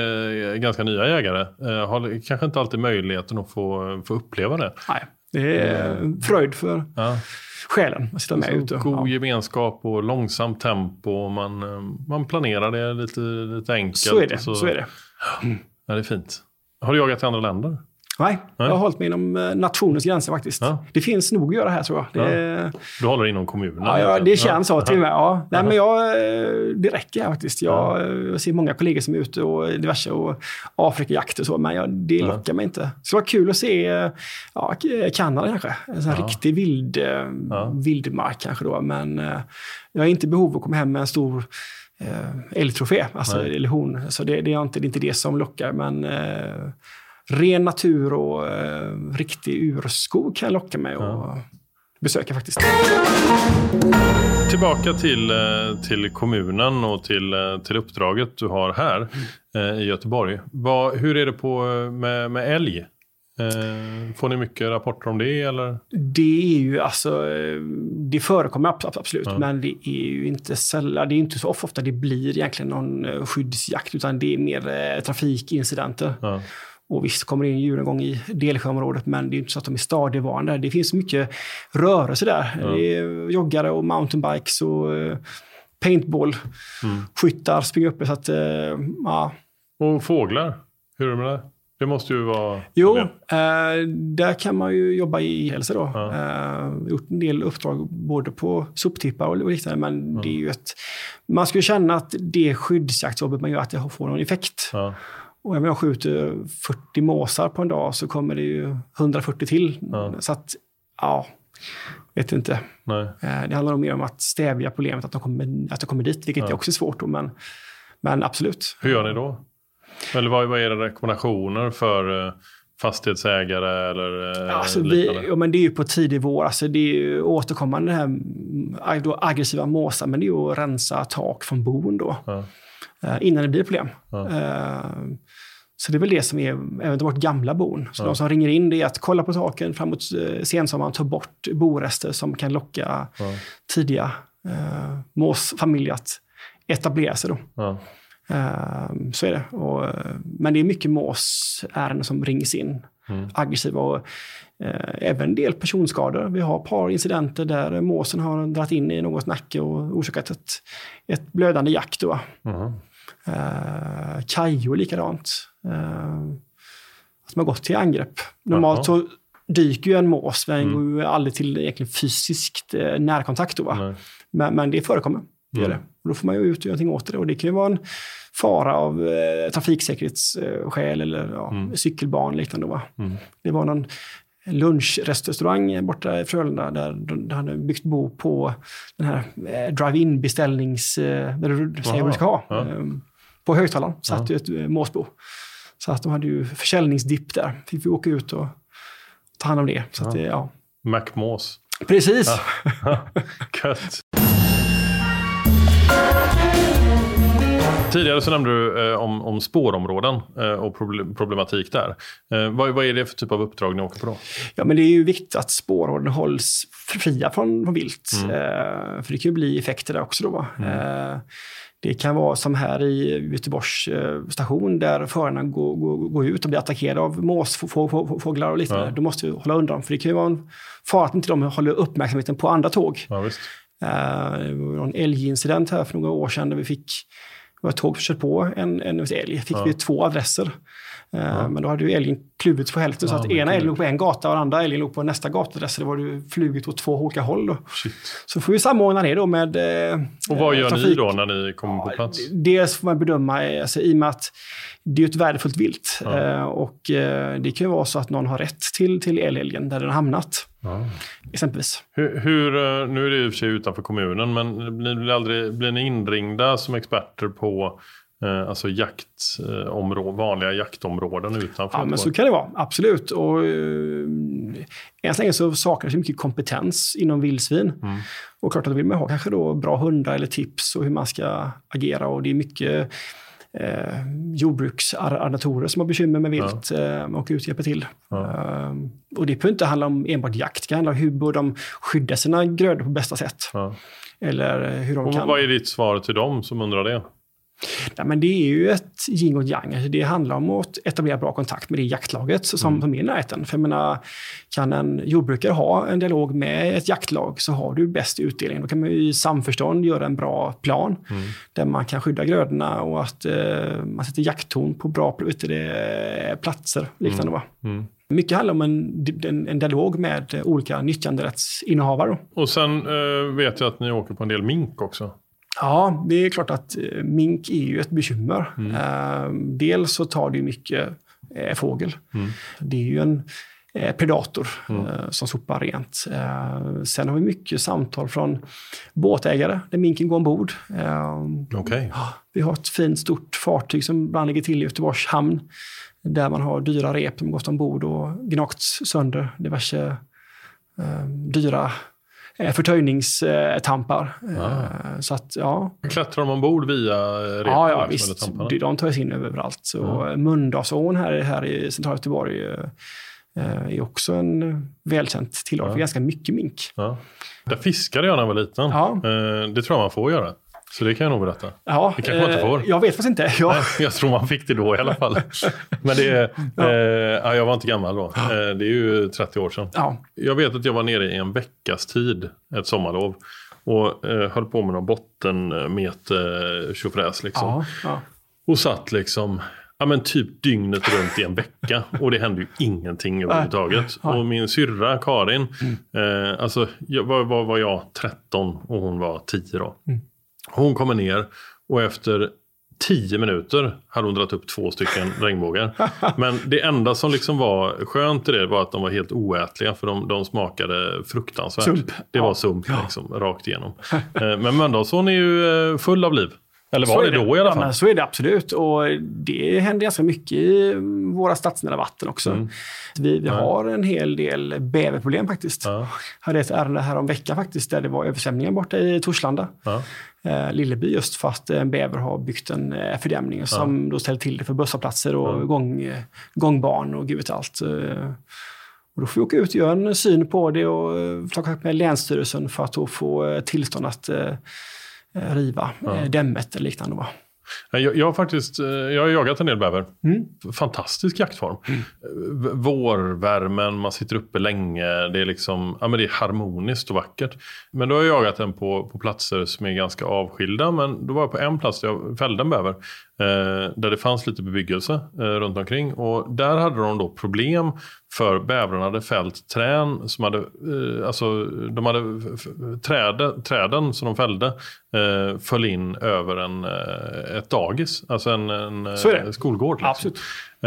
är ganska nya jägare eh, har kanske inte alltid möjligheten att få, få uppleva det. Nej, det är mm. fröjd för ja. själen att sitta med så ute. God ja. gemenskap och långsamt tempo. Och man, man planerar det lite, lite enkelt. Så är det. Så, så är det. Mm. Ja, det är fint. Har du jagat i andra länder? Nej, Nej, jag har hållit mig inom nationens gränser faktiskt. Ja. Det finns nog att göra här tror jag. Det... Ja. Du håller inom kommunen? Ja, ja det känns så till och med. Ja. Nej, men jag, det räcker här faktiskt. Jag, jag ser många kollegor som är ute och diverse och Afrikajakt och så, men jag, det lockar ja. mig inte. Det skulle vara kul att se ja, Kanada kanske. En sån här ja. riktig vild, ja. vildmark kanske då. Men jag är inte i behov av att komma hem med en stor eh, älgtrofé. Alltså, eller hon. Så det, det, är inte, det är inte det som lockar, men eh, ren natur och eh, riktig urskog kan locka mig och ja. besöka faktiskt. Tillbaka till, till kommunen och till, till uppdraget du har här mm. i Göteborg. Vad, hur är det på med, med älg? Eh, får ni mycket rapporter om det eller? Det är ju alltså, det förekommer absolut, ja. men det är ju inte sällan, det är inte så ofta det blir egentligen någon skyddsjakt, utan det är mer eh, trafikincidenter. Ja. Och visst kommer det in djur en gång i Delsjöområdet, men det är inte så att de är stadigvarande. Det finns mycket rörelse där. Ja. Det är joggare och mountainbikes och uh, paintball. Mm. Skyttar springer uppe. Så att, uh, ja. Och fåglar? Hur är det med det? Det måste ju vara... Jo, uh, där kan man ju jobba i hälsa då. Ja. Uh, gjort en del uppdrag både på soptippar och liknande, men mm. det är ju ett... Man skulle känna att det skyddsjaktsjobbet man gör, att det får någon effekt. Ja. Och om jag skjuter fyrtio måsar på en dag så kommer det ju hundrafyrtio till. Ja. Så att, ja, vet inte. Nej. Det handlar nog mer om att stävja problemet att de kommer, att de kommer dit, vilket ja. är också svårt då, men, men absolut. Hur gör ni då? Eller vad, vad är det rekommendationer för fastighetsägare eller alltså vi, ja, men det är ju på tidig vår. Alltså det är ju återkommande det här då aggressiva måsar, men det är ju att rensa tak från bon då. Ja. eh, innan det blir problem. Ja. Eh, så det är väl det som är även vårt gamla bon. Så Ja. de som ringer in det är att kolla på taken framåt eh, sensommaren, ta bort borester som kan locka Ja. tidiga eh, måsfamiljer att etablera sig då. Ja. Uh, så är det. Och, uh, men det är mycket måsärenden som rings in. Mm. Aggressiva och uh, även en del personskador. Vi har ett par incidenter där måsen har dragit in i någons nacke och orsakat ett, ett blödande jack. Då. Mm. Uh, Kajo likadant. Uh, som har gått till angrepp. Normalt så dyker ju en mås, men mm. går ju aldrig till egentligen fysiskt uh, närkontakt. Då, va? Men, men det förekommer. Gör det. Och då får man ju ut och göra någonting åt det. Och det kan ju vara en fara av eh, trafiksäkerhetsskäl eller ja, mm. cykelbarn liknande. Va? Mm. Det var någon lunchrestaurang borta i Frölunda där de hade byggt bo på den här eh, drive-in beställnings... Eh, där du säger vad du ska ha. Ja. Eh, på högtalaren satt ju ett eh, måsbo. Så att de hade ju försäljningsdipp där. Fick vi åka ut och ta hand om det. Så ja. att det, ja. Mac-mås. Precis. Ja. Kött. Tidigare så nämnde du eh, om, om spårområden eh, och problem, problematik där. Eh, vad, vad är det för typ av uppdrag ni åker på då? Ja, men det är ju viktigt att spårområden hålls fria från, från vilt. Mm. Eh, för det kan ju bli effekter där också då. Va? Mm. Eh, det kan vara som här i Göteborgs eh, station där förarna går, går, går ut och blir attackerade av måsfåglar och liknande. Ja. Då måste vi hålla undan. För det kan ju vara en fara att inte de håller uppmärksamheten på andra tåg. Ja, visst. Eh, det var en älgincident här för några år sedan där vi fick det var ett tåg som kört på en, en älg. Fick ja. vi två adresser. Ja. Men då hade ju älgen kluvits på hälften. Ja, så att ena älgen låg på en gata och andra älgen låg på nästa gatadress. Det var ju flugit åt två olika håll. Då. Så får vi samordna det då med eh, och vad gör trafik. Ni då när ni kommer på plats? Ja, dels får man bedöma alltså, i och med att det är ett värdefullt vilt. Ja. Eh, och eh, det kan ju vara så att någon har rätt till, till älgen där den har hamnat. Ja. Exempelvis. Hur, hur, nu är det i och för sig utanför kommunen, men blir, aldrig, blir ni inringda som experter på eh, alltså jaktområden, vanliga jaktområden utanför? Ja, men så kan det vara. Absolut. Och eh, än så länge så saknas det mycket kompetens inom vildsvin. Mm. Och klart att då vill man ha kanske då bra hundar eller tips och hur man ska agera. Och det är mycket Eh, jordbruksarrendatorer som har bekymmer med vilt ja. eh, och ut och hjälper till. Ja. Eh, och det behöver inte handla om enbart jakt. Det kan handla om hur bör de skydda sina grödor på bästa sätt. Ja. Eller hur de och kan... Vad är ditt svar till dem som undrar det? Ja, men det är ju ett yin och yang. Alltså det handlar om att etablera bra kontakt med det jaktlaget som, mm. som är i närheten. För jag menar, kan en jordbrukare ha en dialog med ett jaktlag så har du bäst utdelning. Då kan man ju i samförstånd göra en bra plan mm. där man kan skydda grödorna och att eh, man sätter jaktton på bra det, platser. Liknande, mm. va? Mm. Mycket handlar om en, en, en dialog med olika nyttjanderättsinnehavare. Och sen eh, vet jag att ni åker på en del mink också. Ja, det är klart att mink är ju ett bekymmer. Mm. Uh, dels så tar det ju mycket uh, fågel. Mm. Det är ju en uh, predator mm. uh, som sopar rent. Uh, sen har vi mycket samtal från båtägare där minken går ombord. Uh, okay. Vi har ett fint stort fartyg som ibland ligger till i Göteborgs hamn. Där man har dyra rep som gått ombord och gnagts sönder diverse uh, dyra förtöjningstampar. Ah. Så att, ja. Klättrar de ombord via repar? Ja, ja visst. De, de tar sig in överallt. Så mm. Mölndalsån här, här i centrala Göteborg är också en välkänt tillhåll för ja. ganska mycket mink. Ja. Där fiskade jag när jag var liten. Ja. Det tror jag man får göra. Så det kan jag nog berätta. Ja, det kanske man inte får. Jag vet faktiskt inte. Jag, Nej, jag tror man fick det då i alla fall. Men det, ja. eh, jag var inte gammal då. Eh, det är ju trettio år sedan. Ja. Jag vet att jag var nere i en veckas tid, ett sommarlov. Och eh, höll på med någon bottenmeter tjofräs liksom. Ja, ja. Och satt liksom... Ja, men typ dygnet runt i en vecka. Och det hände ju ingenting överhuvudtaget. Ja. Och min syrra Karin, mm. eh, alltså jag, var, var, var jag tretton och hon var tio då. Mm. Hon kommer ner och efter tio minuter hade hon dragit upp två stycken regnbågar. Men det enda som liksom var skönt i det var att de var helt oätliga för de, de smakade fruktansvärt. Sump. Det var sump liksom, rakt igenom. Men Mölndalsån är ju full av liv. Eller var det, det då i alla fall? Ja, men så är det absolut. Och det händer ganska mycket i våra stadsnära vatten också. Mm. Vi, vi ja. har en hel del bäverproblem faktiskt. Ja. Jag hade ett ärende här om veckan faktiskt där det var översvämningar borta i Torslanda. Ja. Eh, Lilleby just för att en bäver har byggt en eh, fördämning ja. som då ställer till det för busshållplatser och ja. gång, eh, gångbarn och gud vet allt. Eh, och då får vi åka ut och göra en syn på det och eh, ta kontakt med Länsstyrelsen för att då få eh, tillstånd att eh, riva ja. eh, dämmet eller liknande. Va? Jag, jag har faktiskt jag har jagat en del bäver. Mm. Fantastisk jaktform. Mm. Vårvärmen, man sitter uppe länge. Det är liksom, ja men det är harmoniskt och vackert. Men då har jag jagat den på, på platser som är ganska avskilda. Men då var jag på en plats där jag fällde en bäver. Eh, där det fanns lite bebyggelse eh, runt omkring. Och där hade de då problem för bävrarna hade fällt trän som hade, eh, alltså de hade f- träde, träden som de fällde eh, föll in över en, eh, ett dagis, alltså en, en skolgård. Liksom. Absolut.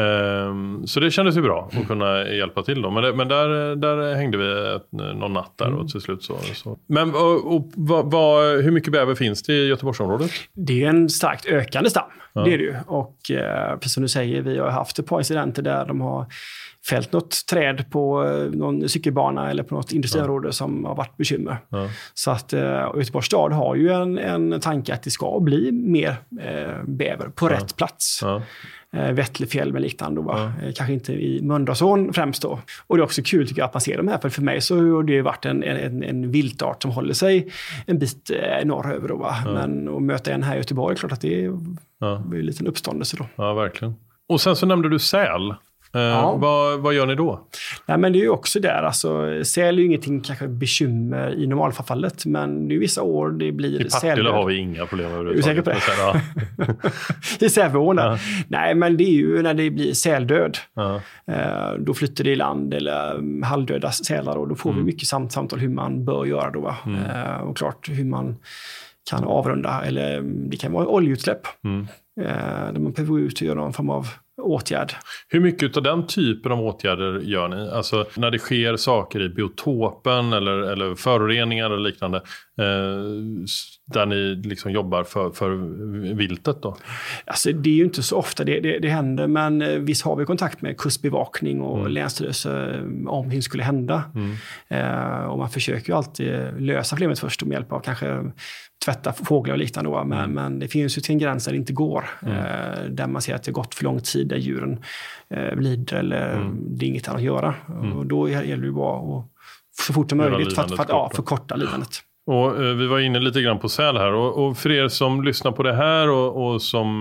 Eh, så det kändes ju bra att kunna hjälpa till då. Men, det, men där, där hängde vi ett, någon natt där och till slut så. så. Men och, och, vad, vad, hur mycket bäver finns det i Göteborgsområdet? Det är en starkt ökande stam, ja. det är det ju. Och eh, precis som du säger, vi har haft ett par incidenter där de har fällt något träd på någon cykelbana eller på något industriområde ja. som har varit bekymmer. Ja. Så att uh, Göteborgs stad har ju en, en tanke att det ska bli mer uh, bäver på ja. rätt plats. Ja. Uh, Vättlefjäll med liknande. Ja. Uh, kanske inte i Mölndalsån främst då. Och det är också kul tycker jag att man ser de här. För, för mig så har det varit en, en, en viltart som håller sig en bit uh, norröver. Då, va? Ja. Men att möta en här i Göteborg är klart att det är ja. en liten uppståndelse då. Ja, verkligen. Och sen så nämnde du säl. Uh, ja. vad, vad gör ni då? Nej, men det är ju också där. Alltså, säl är ju ingenting kanske bekymmer i normalfallet. Men det är vissa år det blir i säldöd. I Partille har vi inga problem överhuvudtaget. Är du säker på det? I Säveån. Ja. Nej, men det är ju när det blir säldöd. Ja. Uh, då flyttar det i land eller halvdöda sälar. Och då får mm. vi mycket samt, samtal hur man bör göra då. Mm. Uh, och klart hur man kan avrunda. Eller det kan vara oljeutsläpp. Mm. Uh, där man behöver ut och göra någon form av åtgärd. Hur mycket av den typen av åtgärder gör ni? Alltså när det sker saker i biotopen eller, eller föroreningar eller liknande eh, där ni liksom jobbar för, för viltet då? Alltså det är ju inte så ofta det, det, det händer, men visst har vi kontakt med kustbevakning och mm. länsstyrelse om det skulle hända. Mm. Eh, och man försöker ju alltid lösa problemet först med hjälp av kanske tvätta fåglar och liknande då, men, mm. men det finns ju till en gräns där det inte går. Mm. Eh, där man ser att det har gått för lång tid där djuren eh, lider eller mm. det är inget annat att göra. Mm. Och då gäller det bara att så fort som möjligt för att, för att ja, förkorta lidandet. Och eh, vi var inne lite grann på säl här och, och för er som lyssnar på det här och, och som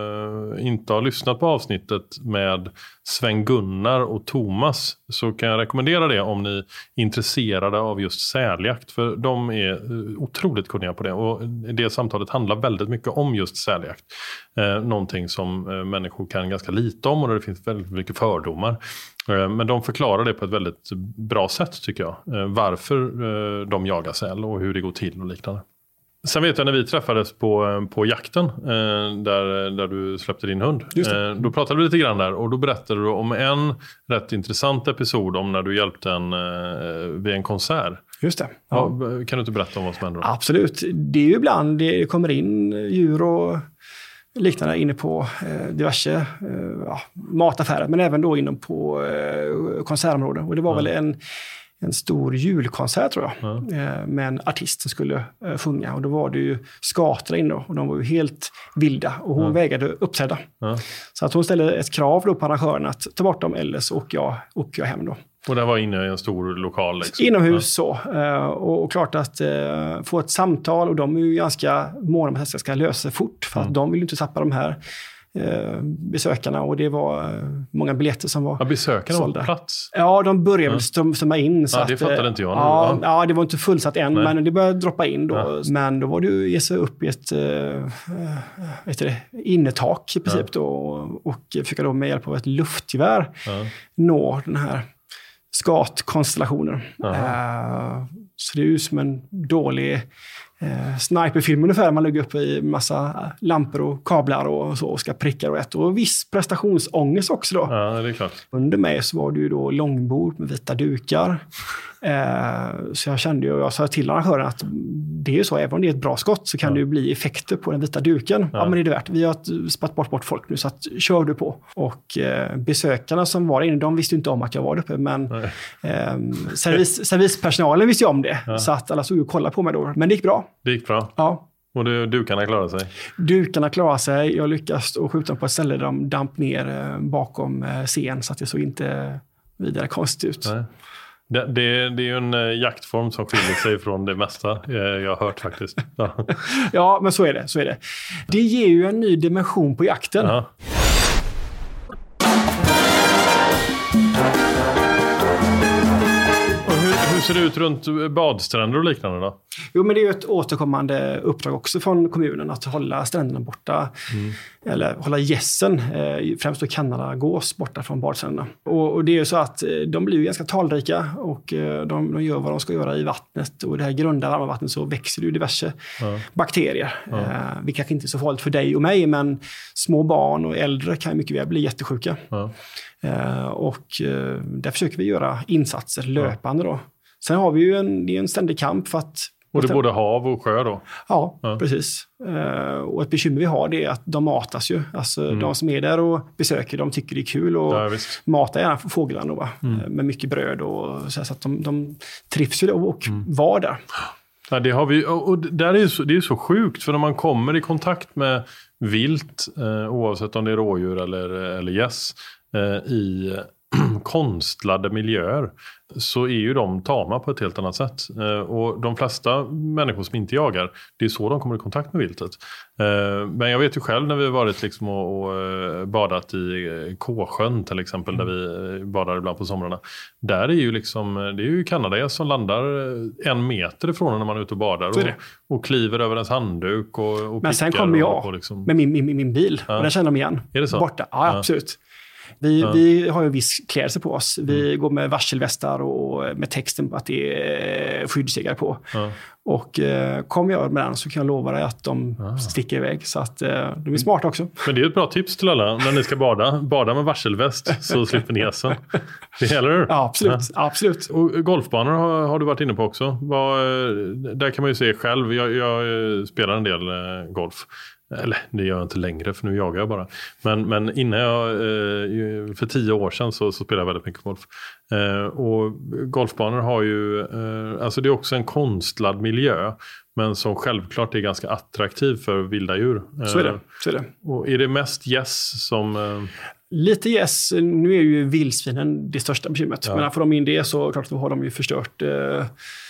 eh, inte har lyssnat på avsnittet med Sven-Gunnar och Thomas så kan jag rekommendera det om ni är intresserade av just säljakt, för de är otroligt kunniga på det och det samtalet handlar väldigt mycket om just säljakt. Eh, någonting som eh, människor kan ganska lite om och där det finns väldigt mycket fördomar. Men de förklarar det på ett väldigt bra sätt tycker jag. Varför de jagar säl och hur det går till och liknande. Sen vet jag när vi träffades på, på jakten där, där du släppte din hund. Då pratade vi lite grann där och då berättade du om en rätt intressant episod om när du hjälpte en vid en konsert. Just det. Ja. Ja, kan du inte berätta om vad som händer då? Absolut. Det är ju ibland det kommer in djur och liknande inne på eh, diverse eh, ja, mataffärer, men även då inom på eh, konsertområden. Och det var mm. väl en, en stor julkonsert tror jag, mm. eh, med en artist som skulle eh, sjunga. Och då var det ju skator inne och de var ju helt vilda och hon mm. vägrade uppträda. Mm. Så att hon ställde ett krav då på arrangören att ta bort dem eller så åker jag, åker jag hem då. Och det var inne i en stor lokal? Liksom. Inomhus ja. så. Och, och klart att uh, få ett samtal och de är ju ganska måna om att det ska lösa sig fort. För mm. att de vill ju inte tappa de här uh, besökarna och det var uh, många biljetter som var ja, besökarna sålda. Var på plats? Ja, de började väl ja. strömma in. Så ja, att, det fattade inte jag nu. Ja, ja, det var inte fullsatt än, Nej. men det började droppa in då. Ja. Men då var det ju ge sig upp i ett uh, vet det, innetak i princip ja. då och försöka då med hjälp av ett luftgevär ja. nå den här skatkonstellationer. Uh, så det är ju som en dålig uh, sniperfilm ungefär. Man lägger upp i massa lampor och kablar och så och ska pricka och rätt. Och viss prestationsångest också då. Ja, det är klart. Under mig så var det ju då långbord med vita dukar. Uh, så jag kände ju, och jag sa till arrangören att det är ju så, även om det är ett bra skott så kan ja. det ju bli effekter på den vita duken. Ja. ja, men det är det värt. Vi har spatt bort, bort folk nu, så att, kör du på. Och eh, besökarna som var inne, de visste inte om att jag var uppe, men eh, servis, servispersonalen visste ju om det. Ja. Så att alla stod och kollade på mig då. Men det gick bra. Det gick bra? Ja. Och det, dukarna klarade sig? Dukarna klarade sig. Jag lyckades att skjuta dem på ett ställe där de damp ner eh, bakom eh, scen, så att det såg inte vidare konstigt ut. Nej. Det, det, det är ju en uh, jaktform som skiljer sig från det mesta uh, jag har hört faktiskt. Ja. ja, men så är det. Så är det. Det ger ju en ny dimension på jakten. Ja. Hur ser det ut runt badstränder och liknande då? Jo, men det är ju ett återkommande uppdrag också från kommunen att hålla stränderna borta. Mm. Eller hålla gässen, eh, främst då Kanada-gås, borta från badstränderna. Och, och det är ju så att de blir ju ganska talrika och eh, de, de gör vad de ska göra i vattnet. Och i det här grunda varma vattnet så växer det ju diverse ja. bakterier. Ja. Eh, vilket kanske inte är så farligt för dig och mig, men små barn och äldre kan ju mycket väl bli jättesjuka. Ja. Eh, och eh, där försöker vi göra insatser löpande då. Sen har vi ju en, det är en ständig kamp för att... Och det är både hav och sjö då? Ja, ja. precis. Uh, och ett bekymmer vi har det är att de matas ju. Alltså mm. de som är där och besöker, de tycker det är kul och ja, matar gärna fåglarna då, mm. med mycket bröd och så, så att de, de trivs ju och mm. var där. Ja, det har vi, och där är så, det är så sjukt, för när man kommer i kontakt med vilt, eh, oavsett om det är rådjur eller, eller gäss, eh, i konstlade miljöer, så är ju de tama på ett helt annat sätt. Eh, och de flesta människor som inte jagar, det är så de kommer i kontakt med viltet. Eh, men jag vet ju själv när vi har varit liksom och, och badat i Kåsjön till exempel, mm. där vi badar ibland på somrarna. Där är ju liksom, det är ju kanadagäss som landar en meter ifrån när man är ute och badar och, och kliver över ens handduk och, och men sen kommer jag och liksom... med min, min, min bil ja. och den känner de igen. Är det så? Borta, ja, ja. absolut. Vi, ja. vi har ju viss klädsel på oss. Vi mm. går med varselvästar och med texten att det är skyddsjägare på. Ja. Och eh, kommer jag med den så kan jag lova dig att de ah. sticker iväg. Så att eh, de är smarta också. Men det är ett bra tips till alla när ni ska bada. Bada med varselväst så slipper ni gässen. Det gäller. Ja, absolut. Ja. absolut. Och golfbanor har, har du varit inne på också. Vad, där kan man ju se själv. Jag, jag spelar en del eh, golf. Eller det gör jag inte längre, för nu jagar jag bara. Men, men innan jag, eh, för tio år sedan så, så spelade jag väldigt mycket golf. Eh, och golfbanor har ju, eh, alltså det är också en konstlad miljö, men som självklart är ganska attraktiv för vilda djur. Eh, så är det. Så är det. Och är det mest gäss som... Eh... Lite gäss, nu är ju vildsvinen det största bekymret. Ja. Men får de in det så klart då har de ju förstört... Eh,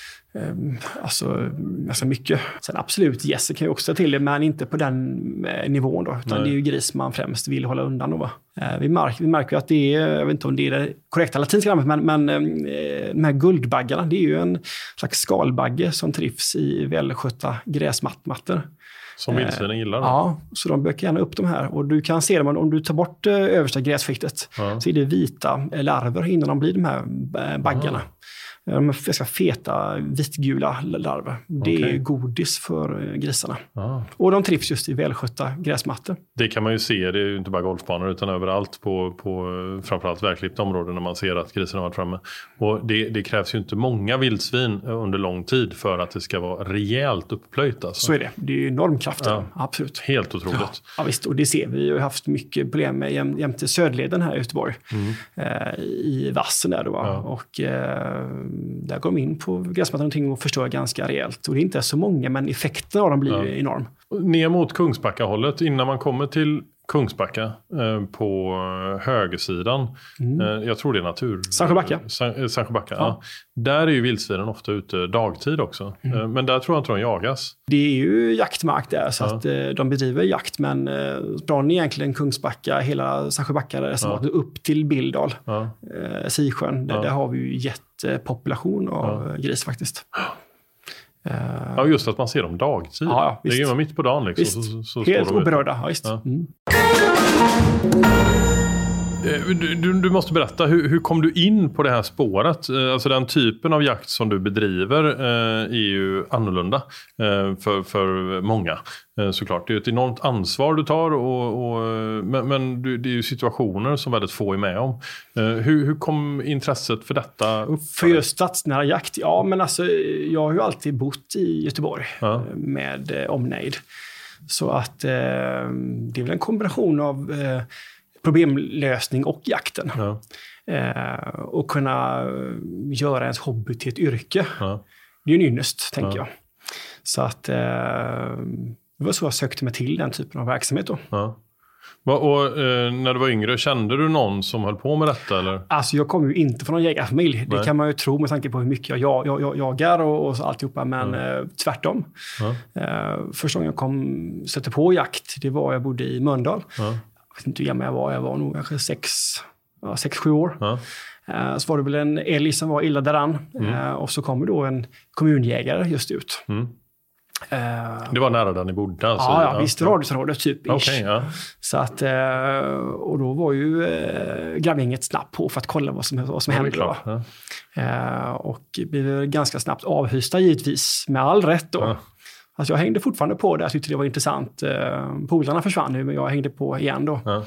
Alltså ganska mycket. Sen absolut, gäss kan ju också till det, men inte på den nivån då. Utan Nej. det är ju gris man främst vill hålla undan då, va? Vi märker, vi märker ju att det är, jag vet inte om det är det korrekta latinska namnet, men, men de här guldbaggarna, det är ju en slags skalbagge som trivs i välskötta gräsmattor. Som vildsvinen gillar då? Ja, så de bökar gärna upp de här. Och du kan se dem, om du tar bort översta grässkiktet ja. så är det vita larver innan de blir de här baggarna. Ja. De är ganska feta vitgula larver. Det okay. är godis för grisarna. Ah. Och de trivs just i välskötta gräsmattor. Det kan man ju se, det är ju inte bara golfbanor utan överallt på, på framförallt verklippta områden när man ser att grisarna har varit framme. Och det, det krävs ju inte många vildsvin under lång tid för att det ska vara rejält upplöjt. Alltså. Så är det. Det är ju enorm kraft. Ja. Absolut. Helt otroligt. Ja. ja visst, och det ser vi. Vi har haft mycket problem med jäm, jämte Söderleden här i Göteborg. Mm. Eh, I vassen där då. Ja. Och... Eh, där går de in på gräsmattan och förstör ganska rejält. Och det är inte så många, men effekten av dem blir ja. enorm. Ner mot Kungsbacka-hållet, innan man kommer till Kungsbacka eh, på högersidan. Mm. Eh, jag tror det är natur. Sandsjöbacka. San, Sandsjöbacka, ja. ja. Där är ju vildsvinen ofta ute dagtid också. Mm. Eh, men där tror jag inte de jagas. Det är ju jaktmark där, så ja. att eh, de bedriver jakt. Men eh, från egentligen Kungsbacka, hela Sandsjöbacka, där ja. upp till Bildal, ja. eh, Sisjön, där, ja. där har vi ju jättepopulation av ja. gris faktiskt. Ja, just att man ser dem dagtid. Ja, ja, det är ju mitt på dagen. Liksom, så, så helt oberörda. Ja, ja. Mm. Du, du, du måste berätta, hur, hur kom du in på det här spåret? Alltså den typen av jakt som du bedriver eh, är ju annorlunda eh, för, för många. Eh, såklart, det är ett enormt ansvar du tar och, och, men, men du, det är ju situationer som väldigt få är med om. Eh, hur, hur kom intresset för detta upp? För just stadsnära jakt? Ja, men alltså jag har ju alltid bott i Göteborg ja. med eh, omnejd. Så att eh, det är väl en kombination av eh, problemlösning och jakten. Ja. Eh, och kunna göra ens hobby till ett yrke. Ja. Det är ju en ynnest, tänker ja. jag. Så att eh, det var så jag sökte mig till den typen av verksamhet då. Ja. Och eh, när du var yngre, kände du någon som höll på med detta? Eller? Alltså jag kommer ju inte från någon jägarfamilj. Det kan man ju tro med tanke på hur mycket jag, jag, jag jagar och, och alltihopa. Men mm. eh, tvärtom. Ja. Eh, första gången jag kom, sätter på jakt, det var jag bodde i Mölndal. Ja. Jag vet inte hur gammal jag var. Jag var nog kanske sex, ja, sex sju år. Ja. Eh, så var det väl en älg som var illa däran. Mm. Eh, och så kommer då en kommunjägare just ut. Mm. Det var nära där ni bodde? Alltså. Ja, ja, visst radhusområdet typ. Okay, ja. Så att, och då var ju eh, granngänget snabbt på för att kolla vad som, vad som ja, hände. Då. Ja. Eh, och blev ganska snabbt avhysta givetvis, med all rätt då. Ja. Alltså jag hängde fortfarande på det, jag tyckte det var intressant. Eh, polarna försvann nu, men jag hängde på igen då. Ja.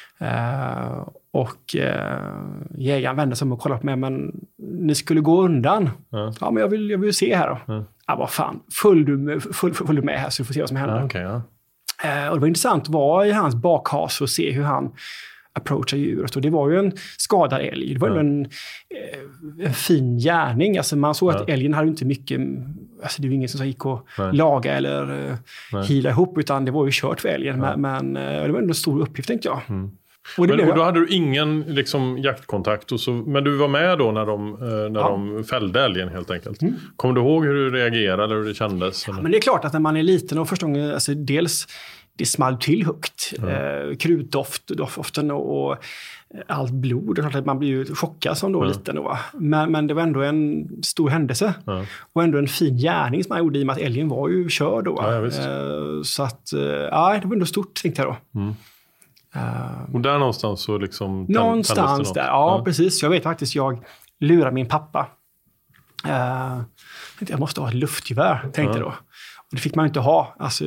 Eh, och eh, jägaren vände sig om och kollade på mig, men ni skulle gå undan. Ja, ja men jag vill, jag vill se här då. Ja. Ja, vad fan, följ du med, följ, följ med här så du får se vad som händer. Ja, okay, ja. eh, och det var intressant att vara i hans bakhas och se hur han approachar djuret. Och det var ju en skadad älg. Det var ju ja. en, eh, en fin gärning. Alltså man såg ja. att älgen hade inte mycket, alltså det var ingen som gick och Nej. laga eller eh, hila ihop, utan det var ju kört för älgen. Ja. Men, men det var en stor uppgift, tänkte jag. Mm. Och, men, och då hade du ingen liksom, jaktkontakt, och så, men du var med då när de, när ja. de fällde älgen helt enkelt. Mm. Kommer du ihåg hur du reagerade eller hur det kändes? Ja, men det är klart att när man är liten och första gången, alltså, dels det small till högt. Mm. Eh, krutdoft, doften och, och allt blod. Klart att man blir ju chockad som då mm. liten. Då, men, men det var ändå en stor händelse. Mm. Och ändå en fin gärning som man gjorde i och med att älgen var ju körd då. Ja, ja, eh, så att, eh, ja, det var ändå stort, tänkte jag då. Mm. Uh, och där någonstans så liksom... Någonstans där, ja, ja precis. Jag vet faktiskt, jag lurar min pappa. Uh, jag måste ha ett luftgevär, tänkte ja. då. Och det fick man inte ha. Alltså,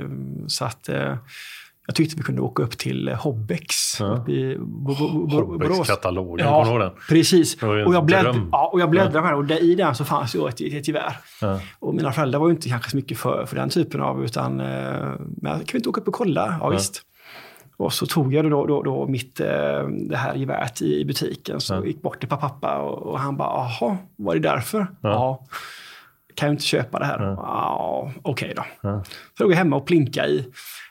så att uh, jag tyckte vi kunde åka upp till Hobbex. Ja. I Hobbex-katalogen, ja, kommer du ihåg den? Precis. Och jag bläddrade ja, och jag bläddrade ja. här och där, i den så fanns ju ett, ett gevär. Ja. Och mina föräldrar var ju inte kanske så mycket för, för den typen av, utan uh, men kan vi inte åka upp och kolla? Ja, ja. visst. Och så tog jag då, då, då mitt eh, det här geväret i, i butiken. Så ja. gick bort till pappa och, och han bara, jaha, var det därför? Ja. ja. Kan jag inte köpa det här? Ja, ja okej okay då. Ja. Så jag gick hemma och plinka i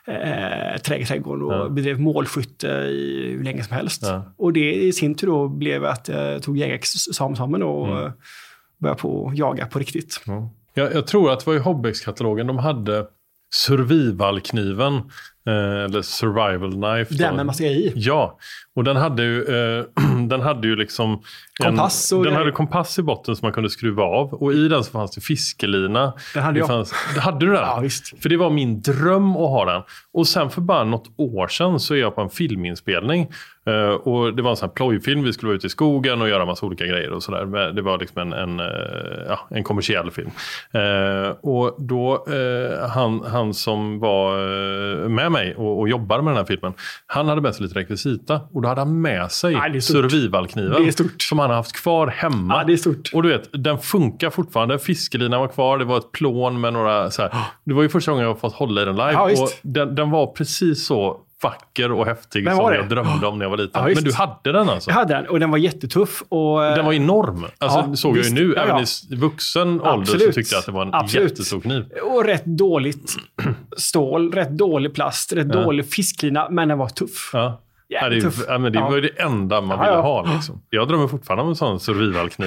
eh, trädgården och ja. bedrev målskytte i hur länge som helst. Ja. Och det i sin tur då blev att jag tog jägarexamen och mm. började på jaga på riktigt. Ja. Jag, jag tror att det var i Hobbex-katalogen de hade survival-kniven. Eller survival knife. Den med massa i. Ja, och den hade ju eh, den hade ju liksom kompass en, och den hade kompass i botten som man kunde skruva av, och i den så fanns det fiskelina. Den hade det jag. Fanns, hade du den? Ja, visst. För det var min dröm att ha den. Och sen för bara något år sedan så är jag på en filminspelning. Uh, och det var en sån här plojfilm, vi skulle vara ute i skogen och göra massa olika grejer och sådär. Det var liksom en, en, uh, ja, en kommersiell film. Uh, och då uh, han, han som var uh, med mig och, och jobbade med den här filmen, han hade med sig lite rekvisita, och då hade han med sig Nej, survivalkniven som han har haft kvar hemma. Ja, det är stort. Och du vet, den funkar fortfarande, fiskelinan var kvar, det var ett plån med några så här. Det var ju första gången jag fått hålla i den live, ja, och den, den var precis så vacker och häftig som jag drömde om när jag var liten. Ja, men du hade den alltså? Jag hade den, och den var jättetuff. Och, den var enorm. Alltså, ja, såg visst, jag ju nu, ja, även ja. i vuxen Absolut. ålder så tyckte jag att det var en Absolut. jättestor kniv. Och rätt dåligt stål, rätt dålig plast, rätt ja. dålig fisklina, men den var tuff. Ja. Ja, det, ja, men det ja. var ju det enda man ville ja, ja. ha. Liksom. Jag drömmer fortfarande om en sån survivalkniv.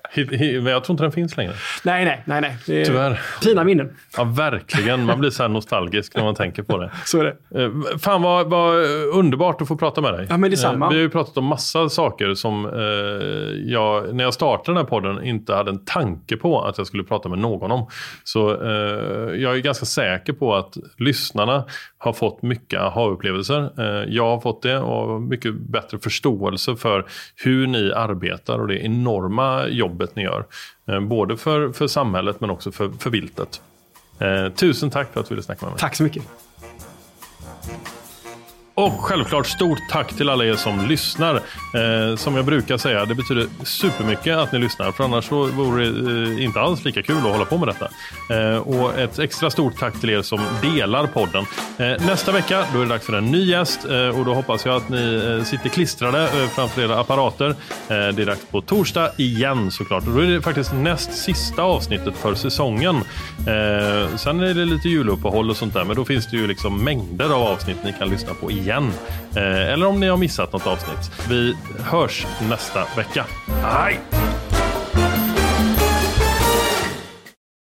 Men jag tror inte den finns längre. Nej, nej, nej. nej. Det är Tyvärr. Fina minnen. Ja, verkligen. Man blir så här nostalgisk när man tänker på det. Så är det. Fan, vad, vad underbart att få prata med dig. Ja, men detsamma. Vi har ju pratat om massa saker som eh, jag, när jag startade den här podden, inte hade en tanke på att jag skulle prata med någon om. Så eh, jag är ganska säker på att lyssnarna har fått mycket aha-upplevelser. Eh, jag har fått det, och ha mycket bättre förståelse för hur ni arbetar och det enorma jobbet ni gör. Eh, både för, för samhället men också för, för viltet. Eh, tusen tack för att du ville snacka med mig. Tack så mycket. Och självklart stort tack till alla er som lyssnar. Eh, som jag brukar säga, det betyder supermycket att ni lyssnar. För annars så vore det eh, inte alls lika kul att hålla på med detta. Eh, och ett extra stort tack till er som delar podden. Eh, nästa vecka då är det dags för en ny gäst. Eh, och då hoppas jag att ni eh, sitter klistrade eh, framför era apparater. Eh, det är dags på torsdag igen såklart. Och då är det faktiskt näst sista avsnittet för säsongen. Eh, sen är det lite juluppehåll och sånt där. Men då finns det ju liksom mängder av avsnitt ni kan lyssna på igen. Eh, eller om ni har missat något avsnitt. Vi hörs nästa vecka. Hej!